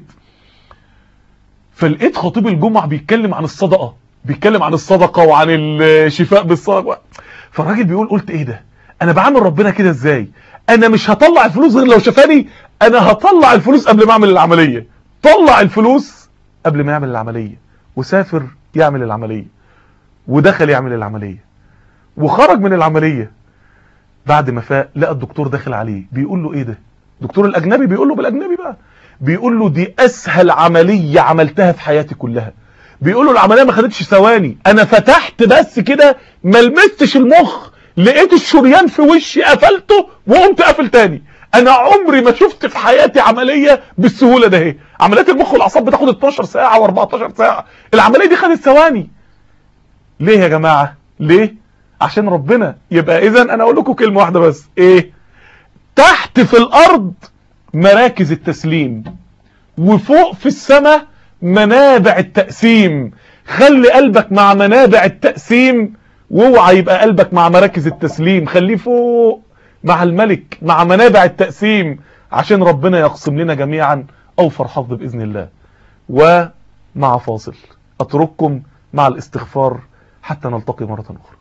فلقيت خطيب الجمعه بيتكلم عن الصدقه، بيتكلم عن الصدقه وعن الشفاء بالصدقه. فالراجل بيقول قلت ايه ده؟ انا بعامل ربنا كده ازاي؟ انا مش هطلع الفلوس غير لو شفاني، انا هطلع الفلوس قبل ما اعمل العمليه. طلع الفلوس قبل ما يعمل العمليه، وسافر يعمل العمليه، ودخل يعمل العمليه، وخرج من العمليه. بعد ما فاق لقى الدكتور داخل عليه بيقول له ايه ده؟ الدكتور الاجنبي بيقول له بالاجنبي بقى، بيقول له دي اسهل عمليه عملتها في حياتي كلها. بيقول له العمليه ما خدتش ثواني، انا فتحت بس كده ما لمستش المخ، لقيت الشريان في وشي قفلته وقمت قافل تاني. انا عمري ما شفت في حياتي عمليه بالسهوله ده. اهي عمليات المخ والاعصاب بتاخد اتناشر ساعه واربعتاشر ساعه، العمليه دي خدت ثواني. ليه يا جماعه؟ ليه؟ عشان ربنا. يبقى اذا انا اقول لكم كلمه واحده بس، ايه؟ تحت في الارض مراكز التسليم، وفوق في السماء منابع التقسيم. خلي قلبك مع منابع التقسيم، واوعى يبقى قلبك مع مراكز التسليم. خليه فوق مع الملك، مع منابع التقسيم، عشان ربنا يقسم لنا جميعا اوفر حظ باذن الله. ومع فاصل اترككم مع الاستغفار حتى نلتقي مرة اخرى.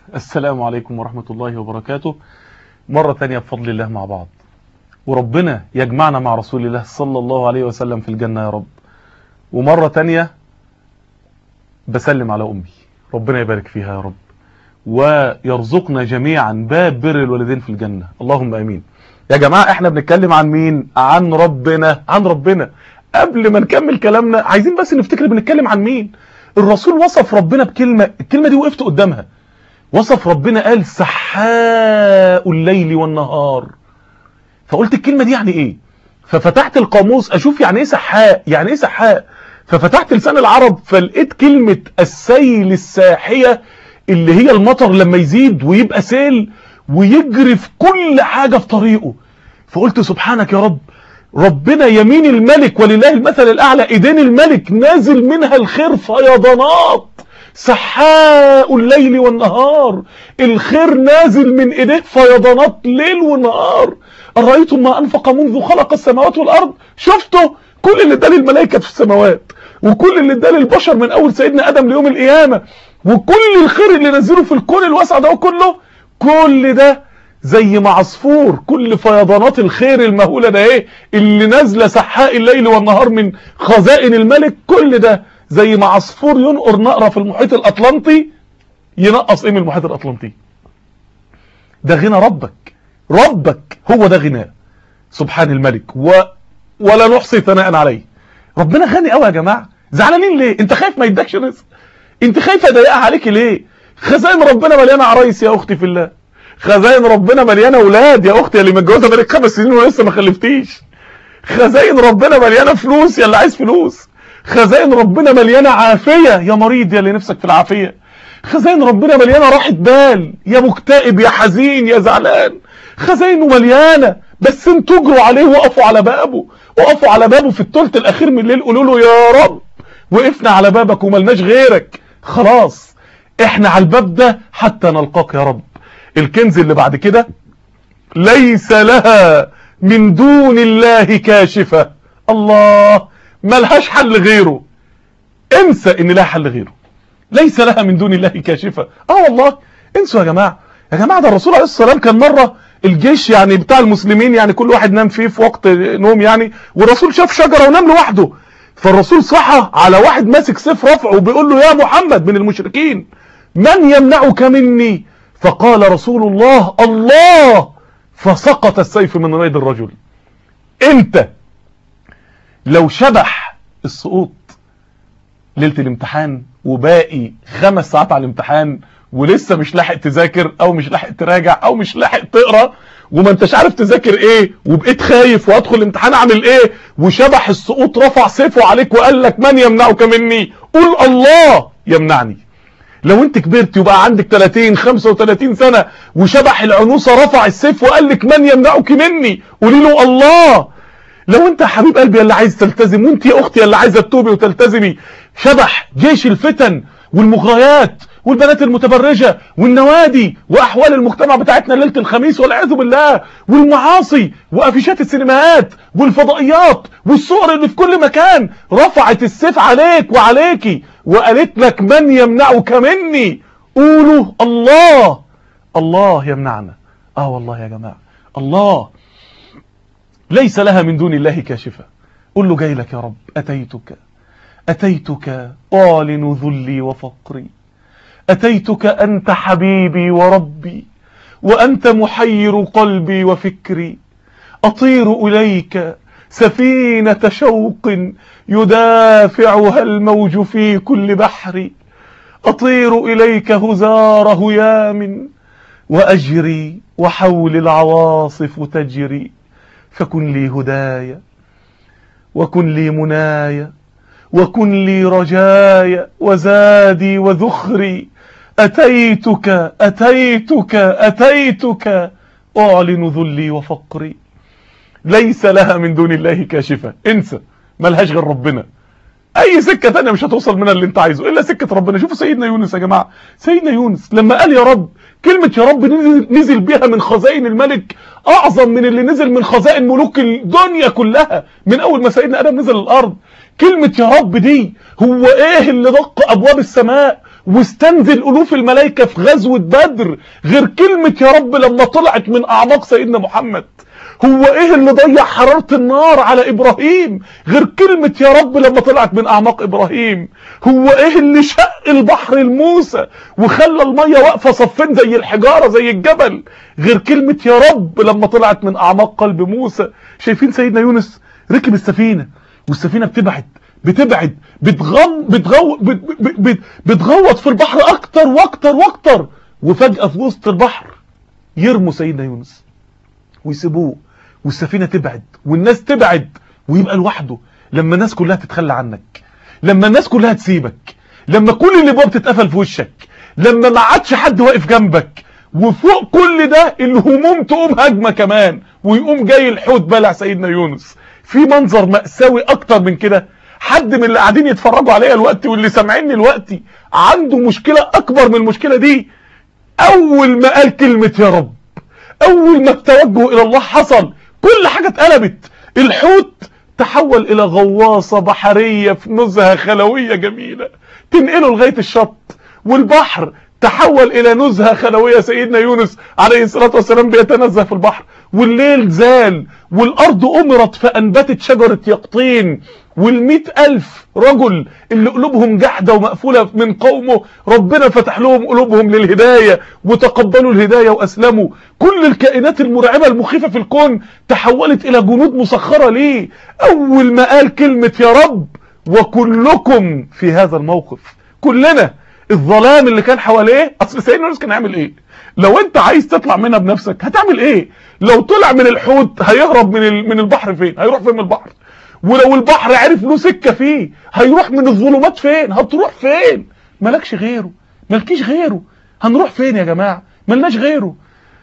السلام عليكم ورحمة الله وبركاته. مرة تانية بفضل الله مع بعض، وربنا يجمعنا مع رسول الله صلى الله عليه وسلم في الجنة يا رب. ومرة تانية بسلم على أمي، ربنا يبارك فيها يا رب، ويرزقنا جميعا باب بر الوالدين في الجنة، اللهم امين. يا جماعة احنا بنتكلم عن مين؟ عن ربنا، عن ربنا. قبل ما نكمل كلامنا عايزين بس نفتكر بنتكلم عن مين. الرسول وصف ربنا بكلمة، الكلمة دي وقفت قدامها. وصف ربنا قال سحاء الليل والنهار. فقلت الكلمة دي يعني ايه؟ ففتحت القاموس اشوف يعني ايه سحاء، يعني ايه سحاء. ففتحت لسان العرب فلقيت كلمة السيل الساحية، اللي هي المطر لما يزيد ويبقى سيل ويجري في كل حاجة في طريقه. فقلت سبحانك يا رب، ربنا يمين الملك ولله المثل الأعلى، ايدين الملك نازل منها الخير فيضانات. سحاء الليل والنهار، الخير نازل من ايديه فيضانات ليل ونهار. أرأيتم ما أنفق منذ خلق السماوات والأرض؟ شفتوا كل اللي اداه للملائكة في السماوات، وكل اللي اداه للبشر من أول سيدنا آدم ليوم القيامة، وكل الخير اللي نزله في الكون الواسع ده كله، كل ده زي ما عصفور، كل فيضانات الخير المهولة ده ايه اللي نازله سحاء الليل والنهار من خزائن الملك، كل ده زي ما عصفور ينقر نقرة في المحيط الأطلنطي ينقص ايه من المحيط الأطلنطي. ده غنى ربك، ربك هو ده غناه سبحان الملك، و... ولا نحصي ثناء عليه. ربنا غني قوي يا جماعة. زعلانين ليه؟ انت خايف ما يدكش رزق؟ انت خايفه يضيقها عليك ليه؟ خزائن ربنا مليانه عرايس يا اختي في الله، خزائن ربنا مليانه اولاد يا اختي اللي متجوزه بقالك خمس سنين ولسه ما خلفتيش، خزائن ربنا مليانه فلوس يا اللي عايز فلوس، خزائن ربنا مليانه عافيه يا مريض يا اللي نفسك في العافيه، خزائن ربنا مليانه راحه بال يا مكتئب يا حزين يا زعلان، خزائنه مليانه. بس انتوا اجروا عليه وقفوا على بابه، وقفوا على بابه في الثلث الاخير من الليل، قولوا له يا رب وقفنا على بابك وملناش غيرك، خلاص احنا على الباب ده حتى نلقاك يا رب. الكنز اللي بعد كده، ليس لها من دون الله كاشفة. الله، ملهاش حل غيره. انسى ان لها حل غيره. ليس لها من دون الله كاشفة. اه والله انسوا يا جماعة. يا جماعة ده الرسول عليه الصلاة والسلام كان مرة الجيش يعني بتاع المسلمين يعني كل واحد نام فيه في وقت نوم يعني، والرسول شاف شجرة ونام لوحده. فالرسول صحى على واحد ماسك سيف رفعه وبيقول له يا محمد من المشركين من يمنعك مني؟ فقال رسول الله الله، فسقط السيف من يد الرجل. انت لو شبح السقوط ليلة الامتحان وباقي خمس ساعات على الامتحان ولسه مش لاحق تذاكر او مش لاحق تراجع او مش لاحق تقرا وما انتش عارف تذاكر ايه وبقيت خايف وادخل الامتحان اعمل ايه، وشبح السقوط رفع سيفه عليك وقال لك من يمنعك مني؟ قول الله يمنعني. لو انت كبرت وبقى عندك ثلاثين خمسة وثلاثين سنة وشبح العنوسة رفع السيف وقال لك من يمنعك مني؟ قولي له الله. لو انت يا حبيب قلبي اللي عايز تلتزم، وانت يا اختي اللي عايزه تتوبي وتلتزمي، شبح جيش الفتن والمغريات والبنات المتبرجة والنوادي واحوال المجتمع بتاعتنا ليلة الخميس والعياذ بالله، والمعاصي وافيشات السينمائات والفضائيات والصور اللي في كل مكان، رفعت السيف عليك وعليكي وقالت لك من يمنعك مني؟ قولوا الله. الله يمنعنا. اه والله يا جماعة الله. ليس لها من دون الله كاشفة. قل له جاي لك يا رب، اتيتك اتيتك اعلن ذلي وفقري، أتيتك أنت حبيبي وربي، وأنت محير قلبي وفكري، أطير إليك سفينة شوق يدافعها الموج في كل بحر، أطير إليك هزار هيام وأجري وحول العواصف تجري، فكن لي هدايا وكن لي منايا وكن لي رجايا وزادي وذخري، أتيتك أتيتك أتيتك أعلن ذلي وفقري. ليس لها من دون الله كاشفة. انسى، ملهاش غير ربنا. اي سكة تانية مش هتوصل منها اللي انت عايزه الا سكة ربنا. شوفوا سيدنا يونس يا جماعة، سيدنا يونس لما قال يا رب، كلمة يا رب نزل, نزل بها من خزائن الملك اعظم من اللي نزل من خزائن ملوك الدنيا كلها من اول ما سيدنا ادم نزل الارض. كلمة يا رب دي هو ايه اللي دق ابواب السماء واستنزل الوف الملائكة في غزوة بدر، غير كلمة يا رب لما طلعت من اعماق سيدنا محمد. هو ايه اللي ضيع حرارة النار على ابراهيم غير كلمة يا رب لما طلعت من اعماق ابراهيم؟ هو ايه اللي شق البحر لموسى وخلى المية واقفة صفين زي الحجارة زي الجبل غير كلمة يا رب لما طلعت من اعماق قلب موسى؟ شايفين سيدنا يونس ركب السفينة والسفينة بتبعد بتبعد بتغم بتغو بت بت بتغوط في البحر اكتر واكتر واكتر، وفجأة في وسط البحر يرموا سيدنا يونس ويسيبوه والسفينة تبعد والناس تبعد ويبقى لوحده. لما الناس كلها تتخلى عنك، لما الناس كلها تسيبك، لما كل الابواب تتقفل في وشك، لما ما عادش حد واقف جنبك، وفوق كل ده الهموم تقوم هجمة كمان ويقوم جاي الحوت بلع سيدنا يونس. في منظر مأساوي اكتر من كده؟ حد من اللي قاعدين يتفرجوا عليا الوقت واللي سامعيني الوقت عنده مشكلة اكبر من المشكلة دي؟ اول ما قال كلمة يا رب، اول ما التوجه الى الله حصل، كل حاجة اتقلبت. الحوت تحول الى غواصة بحرية في نزهة خلوية جميلة تنقله لغاية الشط، والبحر تحول الى نزهة خلوية سيدنا يونس عليه الصلاة والسلام بيتنزه في البحر، والليل زال، والارض امرت فانبتت شجرة يقطين، والمئة الف رجل اللي قلوبهم جحدة ومقفولة من قومه ربنا فتح لهم قلوبهم للهداية وتقبلوا الهداية واسلموا. كل الكائنات المرعبة المخيفة في الكون تحولت الى جنود مسخرة ليه اول ما قال كلمة يا رب. وكلكم في هذا الموقف، كلنا. الظلام اللي كان حواليه، اصل سيدنا يونس كان هيعمل ايه؟ لو انت عايز تطلع منها بنفسك هتعمل ايه؟ لو طلع من الحوت هيهرب من من البحر فين؟ هيروح فين من البحر؟ ولو البحر عرف له سكة فيه هيروح من الظلمات فين؟ هتروح فين؟ مالكش غيره، مالكيش غيره، هنروح فين يا جماعة؟ ملناش غيره.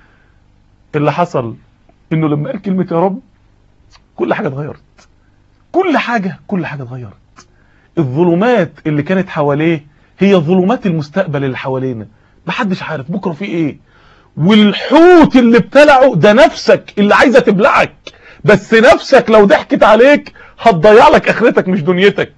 اللي حصل انه لما قال كلمة يا رب كل حاجة اتغيرت، كل حاجة كل حاجة اتغيرت. الظلمات اللي كانت حواليه هي ظلمات المستقبل اللي حوالينا، محدش عارف بكرة فيه ايه. والحوت اللي ابتلعه ده نفسك اللي عايزة تبلعك، بس نفسك لو ضحكت عليك هتضيع لك اخرتك مش دنيتك.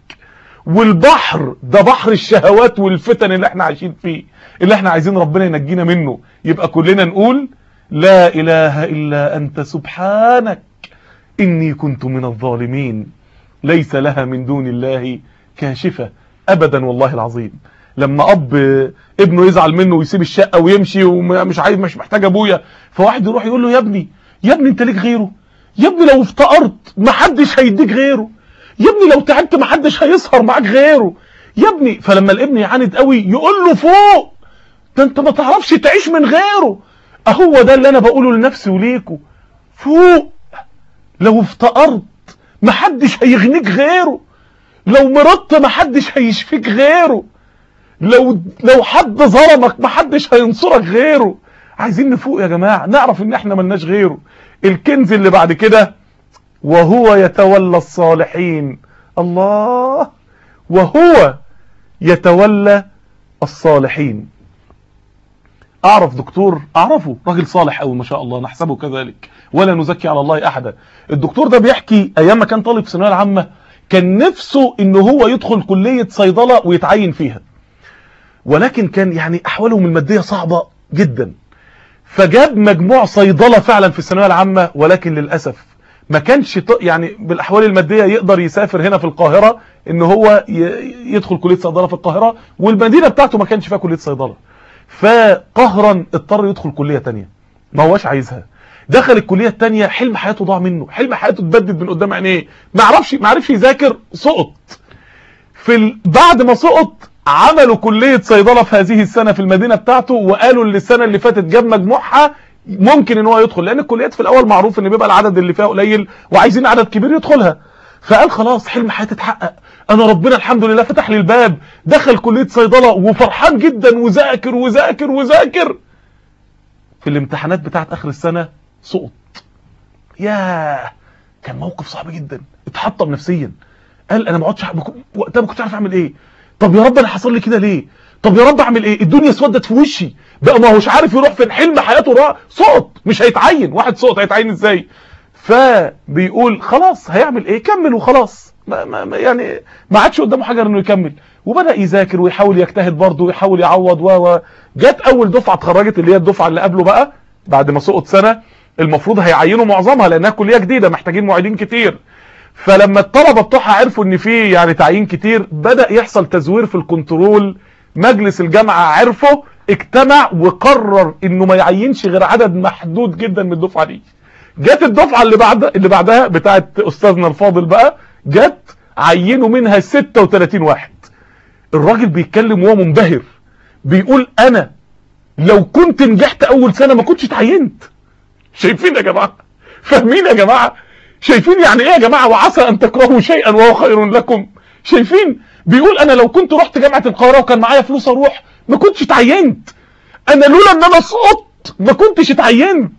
والبحر ده بحر الشهوات والفتن اللي احنا عايشين فيه، اللي احنا عايزين ربنا ينجينا منه. يبقى كلنا نقول لا اله الا انت سبحانك اني كنت من الظالمين، ليس لها من دون الله كاشفة ابدا. والله العظيم لما اب ابنه يزعل منه ويسيب الشقة ويمشي ومش عايز مش محتاج ابويا، فواحد يروح يقول له يا ابني يا ابني انت ليك غيره، يا ابني لو افتقرت محدش هيديك غيره، يا ابني لو تعبت محدش هيسهر معاك غيره، يا ابني. فلما الابن يعاند قوي يقول له فوق، ده انت ما تعرفش تعيش من غيره. اهو ده اللي انا بقوله لنفسي وليكوا، فوق. لو افتقرت محدش هيغنيك غيره، لو مرضت محدش هيشفيك غيره، لو لو حد ظلمك محدش هينصرك غيره. عايزين نفوق يا جماعة، نعرف ان احنا ملناش غيره. الكنز اللي بعد كده وهو يتولى الصالحين. الله، وهو يتولى الصالحين. اعرف دكتور اعرفه راجل صالح قوي ما شاء الله، نحسبه كذلك ولا نزكي على الله احدا. الدكتور ده بيحكي ايام ما كان طالب في الثانويه العامه كان نفسه ان هو يدخل كليه صيدله ويتعين فيها، ولكن كان يعني احوالهم الماديه صعبه جدا، فجاب مجموع صيدله فعلا في الثانويه العامه، ولكن للاسف ما كانش يعني بالاحوال الماديه يقدر يسافر هنا في القاهره ان هو يدخل كليه صيدله في القاهره، والمدينه بتاعته ما كانش فيها كليه صيدله، فقهرا اضطر يدخل كليه تانية ما هوش عايزها. دخل الكليه التانية، حلم حياته ضاع منه، حلم حياته اتبدد من قدام عينيه، ما عرفش ما عرفش يذاكر، سقط. في ال... بعد ما سقط عملوا كليه صيدله في هذه السنه في المدينه بتاعته، وقالوا اللي السنه اللي فاتت جاب مجموعها ممكن ان هو يدخل، لان الكليات في الاول معروف ان بيبقى العدد اللي فيها قليل وعايزين عدد كبير يدخلها. فقال خلاص حلم حياتي اتحقق، انا ربنا الحمد لله فتح لي الباب، دخل كليه صيدله وفرحان جدا وذاكر وذاكر وذاكر. في الامتحانات بتاعت اخر السنه سقط. ياه، كان موقف صعب جدا، اتحطم نفسيا. قال انا ما عدتش وقتها ما كنتش عارف اعمل ايه. طب يا رب انا حصل لي كده ليه؟ طب يا رب اعمل ايه؟ الدنيا اسودت في وشي بقى، ما هوش عارف يروح فين، حلم حياته راح، سقط، مش هيتعين. واحد سقط هيتعين ازاي؟ فبيقول خلاص هيعمل ايه؟ كمل وخلاص، ما ما يعني ما عادش قدامه حاجه انه يكمل. وبدأ يذاكر ويحاول يجتهد برضه ويحاول يعوض. و جت اول دفعه اتخرجت اللي هي الدفعه اللي قبله بقى بعد ما سقط سنه، المفروض هيعينوا معظمها لانها كليه جديده محتاجين معيدين كتير. فلما الطلبه بتوعها عرفوا ان في يعني تعيين كتير، بدأ يحصل تزوير في الكنترول. مجلس الجامعه عرفه، اجتمع وقرر انه ما يعينش غير عدد محدود جدا من الدفعه دي. جت الدفعه اللي بعد اللي بعدها بتاعت استاذنا الفاضل بقى، جت عينوا منها ستة وتلاتين واحد. الراجل بيتكلم وهو منبهر، بيقول انا لو كنت نجحت اول سنه ما كنتش اتعينت. شايفين يا جماعه؟ فاهمين يا جماعه؟ شايفين يعني ايه يا جماعه وعسى ان تكرهوا شيئا وهو خير لكم؟ شايفين؟ بيقول انا لو كنت رحت جامعه القاهره وكان معايا فلوس اروح ما كنتش اتعينت. انا لولا ان انا سقطت ما كنتش اتعينت.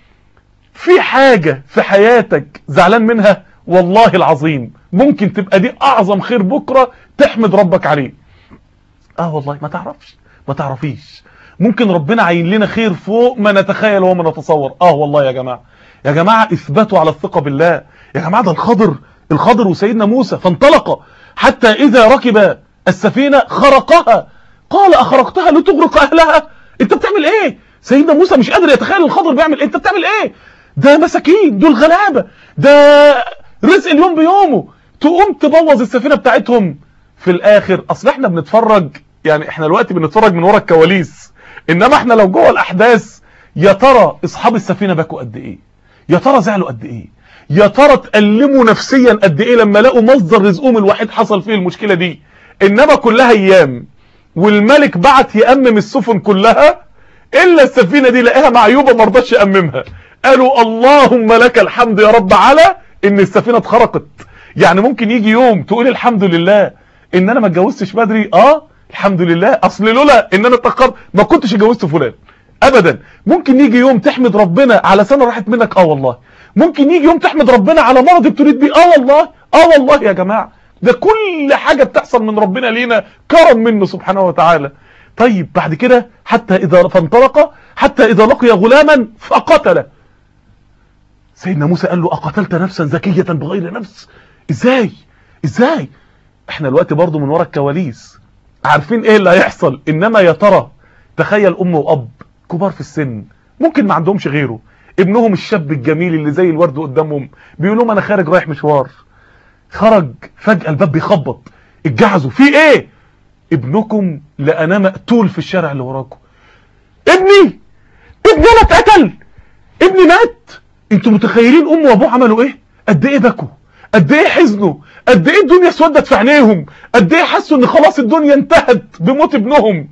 في حاجه في حياتك زعلان منها؟ والله العظيم ممكن تبقى دي اعظم خير بكره تحمد ربك عليه. اه والله ما تعرفش، ما تعرفيش، ممكن ربنا عين لنا خير فوق ما نتخيل وما نتصور. اه والله يا جماعه، يا جماعه اثبتوا على الثقه بالله. يا جماعه ده الخضر الخضر وسيدنا موسى فانطلق حتى اذا ركب السفينه خرقها قال اخرقتها لتغرق اهلها. انت بتعمل ايه؟ سيدنا موسى مش قادر يتخيل الخضر بيعمل ايه. انت بتعمل ايه؟ ده مساكين، دول غلابه، ده رزق اليوم بيومه، تقوم تبوظ السفينه بتاعتهم. في الاخر اصل احنا بنتفرج، يعني احنا دلوقتي بنتفرج من ورا الكواليس، انما احنا لو جوه الاحداث يا ترى اصحاب السفينه بكوا قد ايه؟ يا ترى زعلوا قد ايه؟ يا ترى اتألموا نفسيا قد ايه لما لقوا مصدر رزقهم الوحيد حصل فيه المشكله دي؟ انما كلها ايام، والملك بعت يأمم السفن كلها الا السفينه دي لقاها معيوبه ما رضاش يأممها. قالوا اللهم لك الحمد يا رب على ان السفينه اتخرقت. يعني ممكن يجي يوم تقول الحمد لله ان انا ما اتجوزتش بدري، اه الحمد لله اصل لولا ان انا اتاخرت ما كنتش اتجوزت فلان ابدا. ممكن يجي يوم تحمد ربنا على سنه راحت منك، اه والله. ممكن يجي يوم تحمد ربنا على مرض ابتليت بيه، اه والله. اه والله يا جماعه، ده كل حاجه بتحصل من ربنا لينا كرم منه سبحانه وتعالى. طيب بعد كده حتى اذا فانطلق حتى اذا لقي غلاما فقتله. سيدنا موسى قال له اقتلت نفسا زكيه بغير نفس؟ ازاي ازاي؟ احنا الوقت برضو من ورا الكواليس عارفين ايه اللي هيحصل. انما يا ترى تخيل ام واب كبار في السن ممكن ما عندهمش غيره، ابنهم الشاب الجميل اللي زي الورد قدامهم بيقول لهم انا خارج رايح مشوار. خرج فجأة الباب بيخبط، اتجعزوا في ايه؟ ابنكم لقناه مقتول في الشارع اللي وراكم. ابني ابني انا اتقتل، ابني مات. انتوا متخيلين ام وابوه عملوا ايه؟ قد ايه بكوا، قد ايه حزنوا، قد ايه الدنيا اسودت في عينيهم، قد ايه حسوا ان خلاص الدنيا انتهت بموت ابنهم.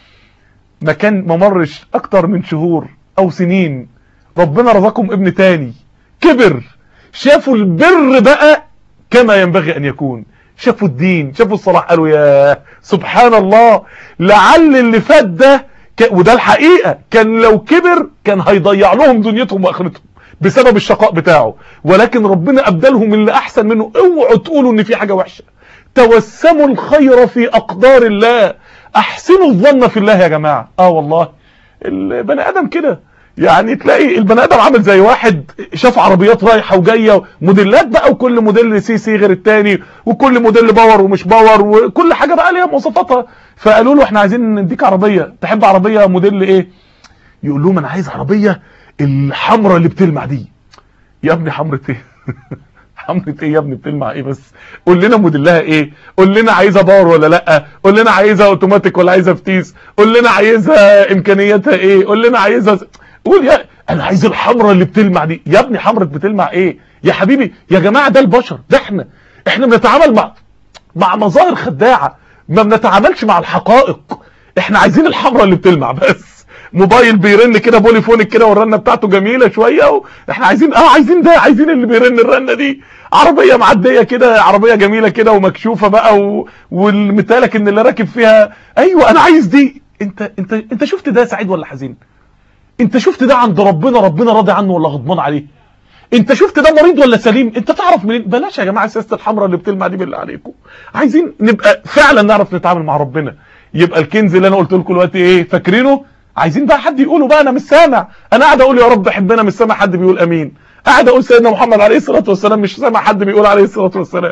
ما كان ممرش اكتر من شهور او سنين ربنا رزقهم ابن تاني كبر، شافوا البر بقى كما ينبغي ان يكون، شافوا الدين، شافوا الصلاح، قالوا يا سبحان الله لعل اللي فات ده ك... وده الحقيقة كان لو كبر كان هيضيع لهم دنيتهم واخرتهم بسبب الشقاء بتاعه، ولكن ربنا ابدلهم اللي احسن منه. اوعوا تقولوا ان في حاجة وحشة، توسموا الخير في اقدار الله، احسنوا الظن في الله يا جماعة. اه والله البني ادم كده، يعني تلاقي البني ادم عامل زي واحد شاف عربيات رايحه وجايه موديلات بقى، وكل موديل سي سي غير التاني، وكل موديل باور ومش باور، وكل حاجه بقى ليها مواصفاتها. فقالوا له احنا عايزين نديك عربيه، تحب عربيه موديل ايه؟ يقول لهم انا عايز عربيه الحمراء اللي بتلمع دي. يا ابني حمرة ايه؟ حمرة ايه يا ابني بتلمع ايه بس؟ قول لنا موديلها ايه؟ قول لنا عايزها باور ولا لا؟ قول لنا عايزها اوتوماتيك ولا عايزها فتيس؟ قول لنا عايزها امكانياتها ايه؟ قول لنا عايزها، قول يا انا عايز الحمرة اللي بتلمع دي. يا ابني حمرة بتلمع ايه يا حبيبي؟ يا جماعة ده البشر، ده احنا احنا بنتعامل مع مع مظاهر خداعة، ما بنتعاملش مع الحقائق. احنا عايزين الحمرة اللي بتلمع بس. موبايل بيرن كده بوليفونك كده والرنه بتاعته جميله شويه، واحنا عايزين اه عايزين ده، عايزين اللي بيرن الرنه دي. عربيه معديه كده، عربيه جميله كده ومكشوفه بقى و... والمثالك ان اللي راكب فيها ايوه انا عايز دي. انت انت انت شفت ده سعيد ولا حزين؟ انت شفت ده عند ربنا ربنا راضي عنه ولا غضبان عليه؟ انت شفت ده مريض ولا سليم؟ انت تعرف منين؟ بلاش يا جماعه سياسه الحمراء اللي بتلمع دي بالله عليكم. عايزين نبقى فعلا نعرف نتعامل مع ربنا. يبقى الكنز اللي انا قلت لكم دلوقتي ايه؟ فاكرينه؟ عايزين بقى حد يقوله بقى، انا مش سامع، انا قاعد اقول يا رب حبنا مش سامع حد بيقول امين، قاعد اقول سيدنا محمد عليه الصلاه والسلام مش سامع حد بيقول عليه الصلاه والسلام،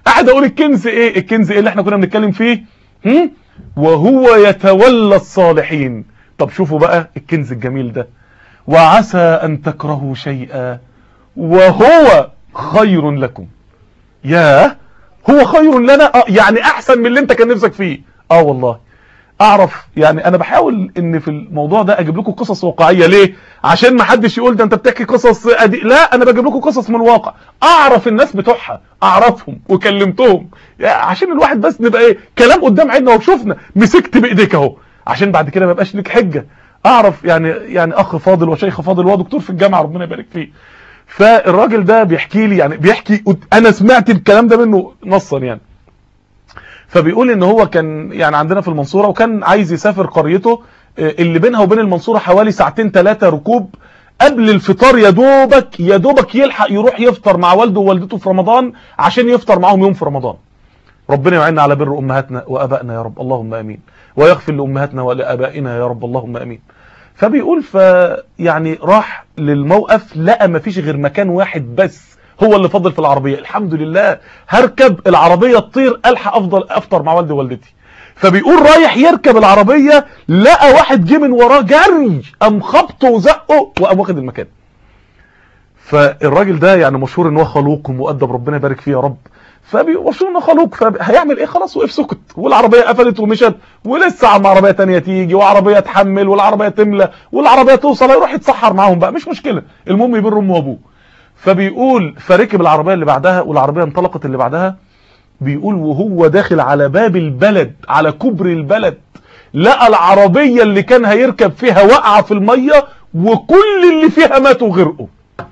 قاعد اقول الكنز ايه؟ الكنز ايه اللي احنا كنا بنتكلم فيه؟ هم؟ وهو يتولى الصالحين. طب شوفوا بقى الكنز الجميل ده، وعسى ان تكرهوا شيئا وهو خير لكم. ياه، هو خير لنا؟ اه يعني احسن من اللي انت كان نفسك فيه. اه والله اعرف، يعني انا بحاول ان في الموضوع ده اجيب لكم قصص واقعيه. ليه؟ عشان ما حدش يقول ده انت بتحكي قصص أدي... لا، انا بجيب لكم قصص من الواقع. اعرف الناس بتوعها، اعرفهم وكلمتهم، يعني عشان الواحد بس نبقى ايه، كلام قدام عيننا وشفنا، مسكت بايديك اهو، عشان بعد كده ما يبقاش لك حجه. اعرف يعني يعني اخ فاضل وشيخ فاضل ودكتور في الجامعه ربنا يبارك فيه، فالراجل ده بيحكي لي، يعني بيحكي انا سمعت الكلام ده منه نصا يعني. فبيقول ان هو كان يعني عندنا في المنصورة، وكان عايز يسافر قريته اللي بينها وبين المنصورة حوالي ساعتين ثلاثة ركوب. قبل الفطار يا دوبك يا دوبك يلحق يروح يفطر مع والده ووالدته في رمضان، عشان يفطر معاهم يوم في رمضان. ربنا يعيننا على بر امهاتنا وابائنا يا رب، اللهم امين، ويغفر لامهاتنا ولابائنا يا رب، اللهم امين. فبيقول ف يعني راح للموقف، لقى مفيش غير مكان واحد بس هو اللي فضل في العربية. الحمد لله، هركب العربية تطير الحق افضل افطر مع والدي ووالدتي. فبيقول رايح يركب العربية، لقى واحد جه من وراه جري، قام خبطه وزقه وقام واخد المكان. فالراجل ده يعني مشهور ان هو خلوق ومؤدب، ربنا يبارك فيه يا رب. فبيوصلوا انه خلوق، فهيعمل ايه؟ خلاص وقف سكت، والعربيه قفلت ومشت، ولسه على عربيه ثانيه تيجي، وعربيه تحمل، والعربيه تملى، والعربيه توصل، هيروح يتسحر معاهم بقى، مش مشكله، المهم يبر امه وابوه. فبيقول فركب العربيه اللي بعدها، والعربيه انطلقت اللي بعدها. بيقول وهو داخل على باب البلد، على كوبري البلد، لقى العربيه اللي كان هيركب فيها واقعه في الميه، وكل اللي فيها ماتوا وغرقوا.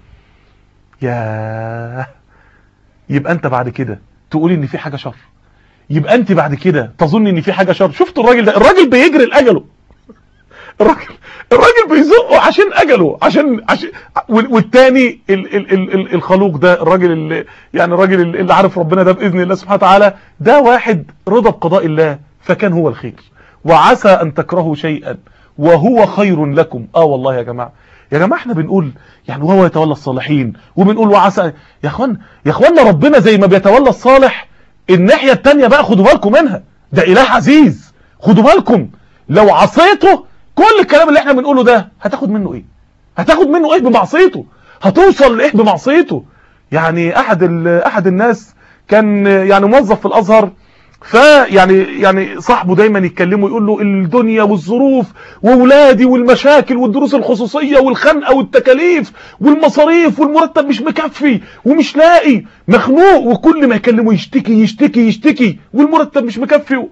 ياه، يبقى انت بعد كده تقول ان في حاجه شر؟ يبقى انت بعد كده تظن ان في حاجه شر؟ شفتوا الراجل ده؟ الراجل بيجري لاجله، الراجل الراجل بيزقه عشان اجله، عشان عشان والتاني ال ال ال ال الخلوق ده، الراجل اللي يعني الراجل اللي عارف ربنا ده باذن الله سبحانه وتعالى، ده واحد رضى بقضاء الله فكان هو الخير. وعسى ان تكرهوا شيئا وهو خير لكم. اه والله يا جماعه، يا جماعه احنا بنقول يعني وهو يتولى الصالحين، وبنقول وعسى. يا اخوان يا اخوانا، ربنا زي ما بيتولى الصالح، الناحيه الثانيه بقى خدوا بالكم منها، ده اله عزيز. خدوا بالكم، لو عصيته كل الكلام اللي احنا بنقوله ده هتاخد منه ايه؟ هتاخد منه ايه بمعصيته؟ هتوصل لايه بمعصيته؟ يعني احد احد الناس كان يعني موظف في الازهر، فيعني يعني صاحبه دايما يتكلمه يقول له الدنيا والظروف واولادي والمشاكل والدروس الخصوصيه والخنقه والتكاليف والمصاريف والمرتب مش مكفي ومش لاقي، مخنوق، وكل ما يكلمه يشتكي يشتكي يشتكي والمرتب مش مكفي.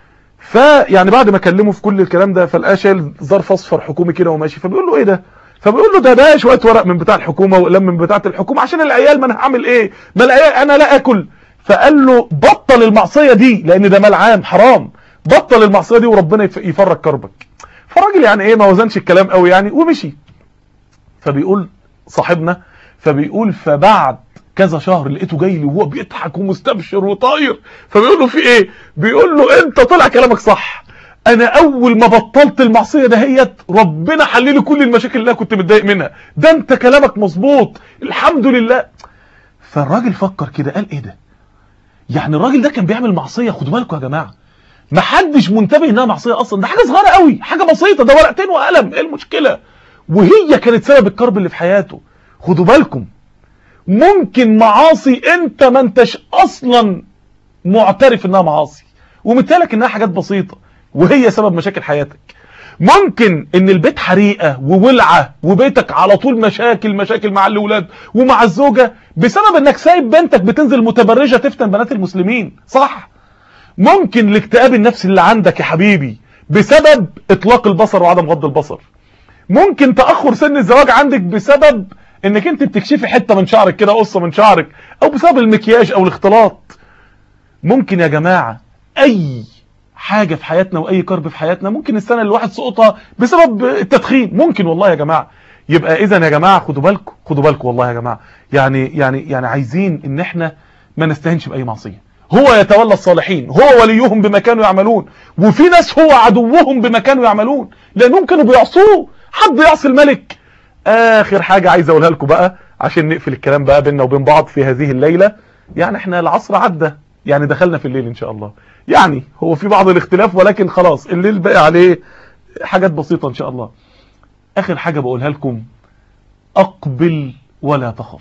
فيعني بعد ما كلمه في كل الكلام ده، فلقاه شايل ظرف اصفر حكومي كده وماشي، فبيقول له ايه ده؟ فبيقول له ده ده شويه ورق من بتاع الحكومه واقلام من بتاعه الحكومه عشان العيال، ما انا هعمل ايه؟ ما العيال انا لا اكل. فقال له بطل المعصيه دي، لان ده مال عام حرام، بطل المعصيه دي وربنا يفرج كربك. فالراجل يعني ايه، ما وزنش الكلام قوي يعني ومشي. فبيقول صاحبنا، فبيقول فبعد كذا شهر لقيته جاي لي وهو بيضحك ومستبشر وطاير. فبيقول له في ايه؟ بيقول له انت طلع كلامك صح، انا اول ما بطلت المعصيه دهيت ربنا حل لي كل المشاكل اللي انا كنت متضايق منها، ده انت كلامك مظبوط الحمد لله. فالراجل فكر كده، قال ايه ده؟ يعني الراجل ده كان بيعمل معصيه، خدوا بالكم يا جماعه، ما حدش منتبه انها معصيه اصلا، ده حاجه صغيره قوي، حاجه بسيطه، ده ورقتين وقلم، ايه المشكله؟ وهي كانت سبب الكرب اللي في حياته. خدوا بالكم، ممكن معاصي انت ما انتش اصلا معترف انها معاصي ومثالك انها حاجات بسيطه وهي سبب مشاكل حياتك. ممكن ان البيت حريقه وولعه وبيتك على طول مشاكل مشاكل مع الاولاد ومع الزوجه بسبب انك سايب بنتك بتنزل متبرجه تفتن بنات المسلمين، صح؟ ممكن الاكتئاب النفسي اللي عندك يا حبيبي بسبب اطلاق البصر وعدم غض البصر. ممكن تاخر سن الزواج عندك بسبب انك انت بتكشفي حته من شعرك كده، قصه من شعرك، او بسبب المكياج او الاختلاط. ممكن يا جماعه اي حاجه في حياتنا واي كرب في حياتنا، ممكن السنه اللي الواحد سقطها بسبب التدخين، ممكن والله يا جماعه. يبقى اذا يا جماعه خدوا بالكم، خدوا بالكم والله يا جماعه، يعني يعني يعني عايزين ان احنا ما نستهينش باي معصيه. هو يتولى الصالحين، هو وليهم بما كانوا يعملون، وفي ناس هو عدوهم بما كانوا يعملون، لانهم كانوا بيعصوه. حد يعصي الملك؟ اخر حاجه عايز اقولها لكم بقى عشان نقفل الكلام بقى بيننا وبين بعض في هذه الليله، يعني احنا العصر عدى يعني دخلنا في الليل ان شاء الله. يعني هو في بعض الاختلاف ولكن خلاص الليل بقى عليه حاجات بسيطة ان شاء الله. اخر حاجة بقولها لكم، اقبل ولا تخف.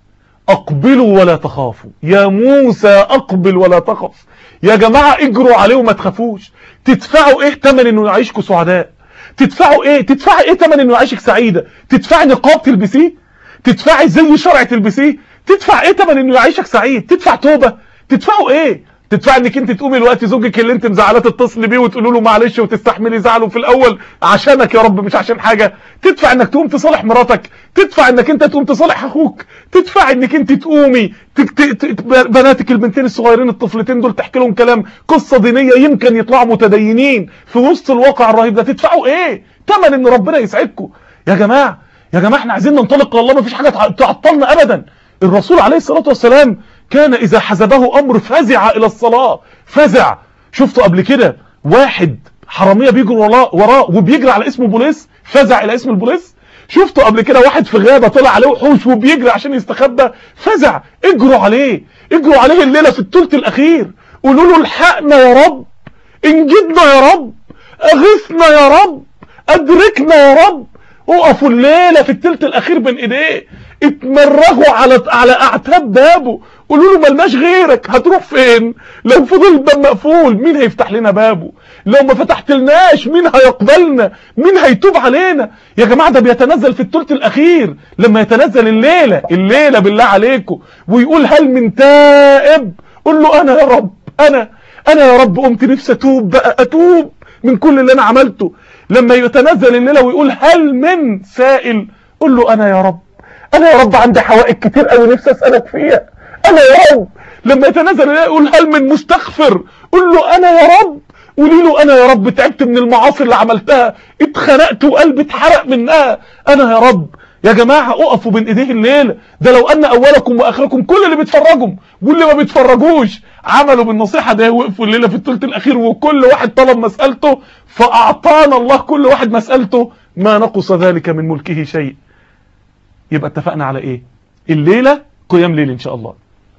اقبلوا ولا تخافوا. يا موسى اقبل ولا تخف. يا جماعة اجروا عليه وما تخافوش. تدفعوا ايه تمن انه يعيشكوا سعداء؟ تدفعوا ايه تدفعي ايه تمن انه يعيشك سعيدة؟ تدفعي نقاب تلبسيه؟ تدفعي زي شرع تلبسيه؟ تدفع ايه تمن انه يعيشك سعيد؟ تدفع توبة؟ تدفعوا ايه؟ تدفع انك انت تقومي الوقت زوجك اللي انت مزعلاه تتصلي بيه وتقولوا له معلش وتستحملي زعله في الاول عشانك يا رب مش عشان حاجه؟ تدفع انك تقوم تصالح مراتك؟ تدفع انك انت تقوم تصالح اخوك؟ تدفع انك انت تقومي بناتك البنتين الصغيرين الطفلتين دول تحكي لهم كلام قصه دينيه يمكن يطلعوا متدينين في وسط الواقع الرهيب ده؟ تدفعوا ايه تمن ان ربنا يسعدكم؟ يا جماعه يا جماعه احنا عايزين ننطلق لله، مفيش حاجه تعطلنا ابدا. الرسول عليه الصلاه والسلام كان اذا حزبه امر فزع الى الصلاه. فزع. شفتوا قبل كده واحد حراميه بيجري وراه وراه وبيجري على اسم بوليس؟ فزع الى اسم البوليس. شفتوا قبل كده واحد في غابه طلع عليه وحوش وبيجري عشان يستخبى؟ فزع. اجروا عليه، اجروا عليه الليله في الثلث الاخير، قولوا له الحقنا يا رب، انجدنا يا رب، اغثنا يا رب، ادركنا يا رب. وقفوا الليله في الثلث الاخير بين ايديه، اتمرغوا على على اعتاب بابه، قولوا له ملناش غيرك، هتروح فين؟ لو فضل الباب مقفول مين هيفتح لنا بابه؟ لو ما فتحتلناش مين هيقبلنا؟ مين هيتوب علينا؟ يا جماعه ده بيتنزل في الثلث الاخير. لما يتنزل الليله الليله بالله عليكم ويقول هل من تائب، قول له انا يا رب، انا انا يا رب قمت نفسي اتوب بقى، اتوب من كل اللي انا عملته. لما يتنزل الليله ويقول هل من سائل، قول له انا يا رب، انا يا رب عندي حوائج كتير قوي نفسي اسالك فيها، انا يا رب. لما يتنازل الليله يقول هل من مستغفر، قول له انا يا رب. قولي له انا يا رب تعبت من المعاصي اللي عملتها، اتخنقت وقلبي اتحرق منها، انا يا رب. يا جماعه اقفوا بين ايديه الليله. ده لو ان اولكم واخركم كل اللي بيتفرجوا واللي ما بيتفرجوش عملوا بالنصيحه ده، وقفوا الليله في الثلث الاخير وكل واحد طلب مسالته فاعطانا الله كل واحد مسالته، ما نقص ذلك من ملكه شيء. يبقى اتفقنا على ايه؟ الليله قيام ليل ان شاء الله.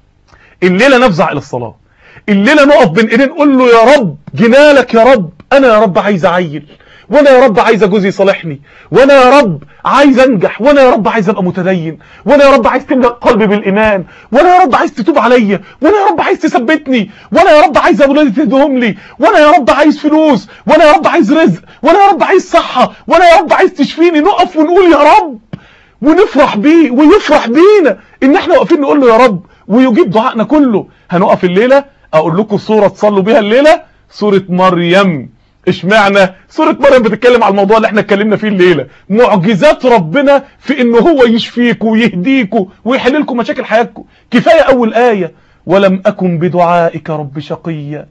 الليله نفزع الى الصلاه. الليله نقف بين ايدين نقول له يا رب جنالك يا رب، انا يا رب عايز اعيل، وانا يا رب عايز جوزي يصالحني، وانا يا رب عايز انجح، وانا يا رب عايز ابقى متدين، وانا يا رب عايز تملأ قلبي بالايمان، وانا يا رب عايز تتوب عليا، وانا يا رب عايز تثبتني، وانا يا رب عايز اولادي تديهم لي، وانا يا رب عايز فلوس، وانا يا رب عايز رزق، وانا يا رب عايز صحه، وانا يا رب عايز تشفيني. نقف ونقول يا رب ونفرح بيه ويفرح بينا ان احنا واقفين نقول له يا رب ويجيب دعائنا كله. هنقف الليله اقول لكم سوره تصلوا بيها الليله، سوره مريم. اشمعنى سوره مريم بتتكلم على الموضوع اللي احنا اتكلمنا فيه الليله؟ معجزات ربنا في انه هو يشفيكوا ويهديكوا ويحل لكم مشاكل حياتكم. كفايه اول ايه، ولم اكن بدعائك رب شقيا،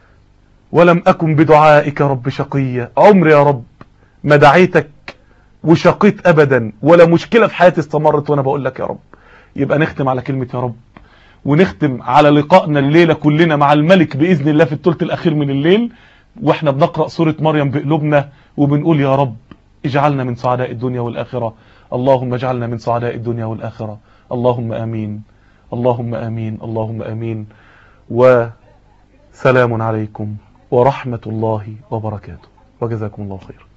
ولم اكن بدعائك رب شقيا. عمري يا رب ما دعيتك وشقيت ابدا، ولا مشكله في حياتي استمرت وانا بقول لك يا رب. يبقى نختم على كلمه يا رب، ونختم على لقائنا الليله كلنا مع الملك باذن الله في الثلث الاخير من الليل، واحنا بنقرأ سورة مريم بقلوبنا وبنقول يا رب اجعلنا من سعداء الدنيا والآخرة. اللهم اجعلنا من سعداء الدنيا والآخرة. اللهم آمين، اللهم آمين، اللهم آمين. وسلام عليكم ورحمة الله وبركاته، وجزاكم الله خيرا.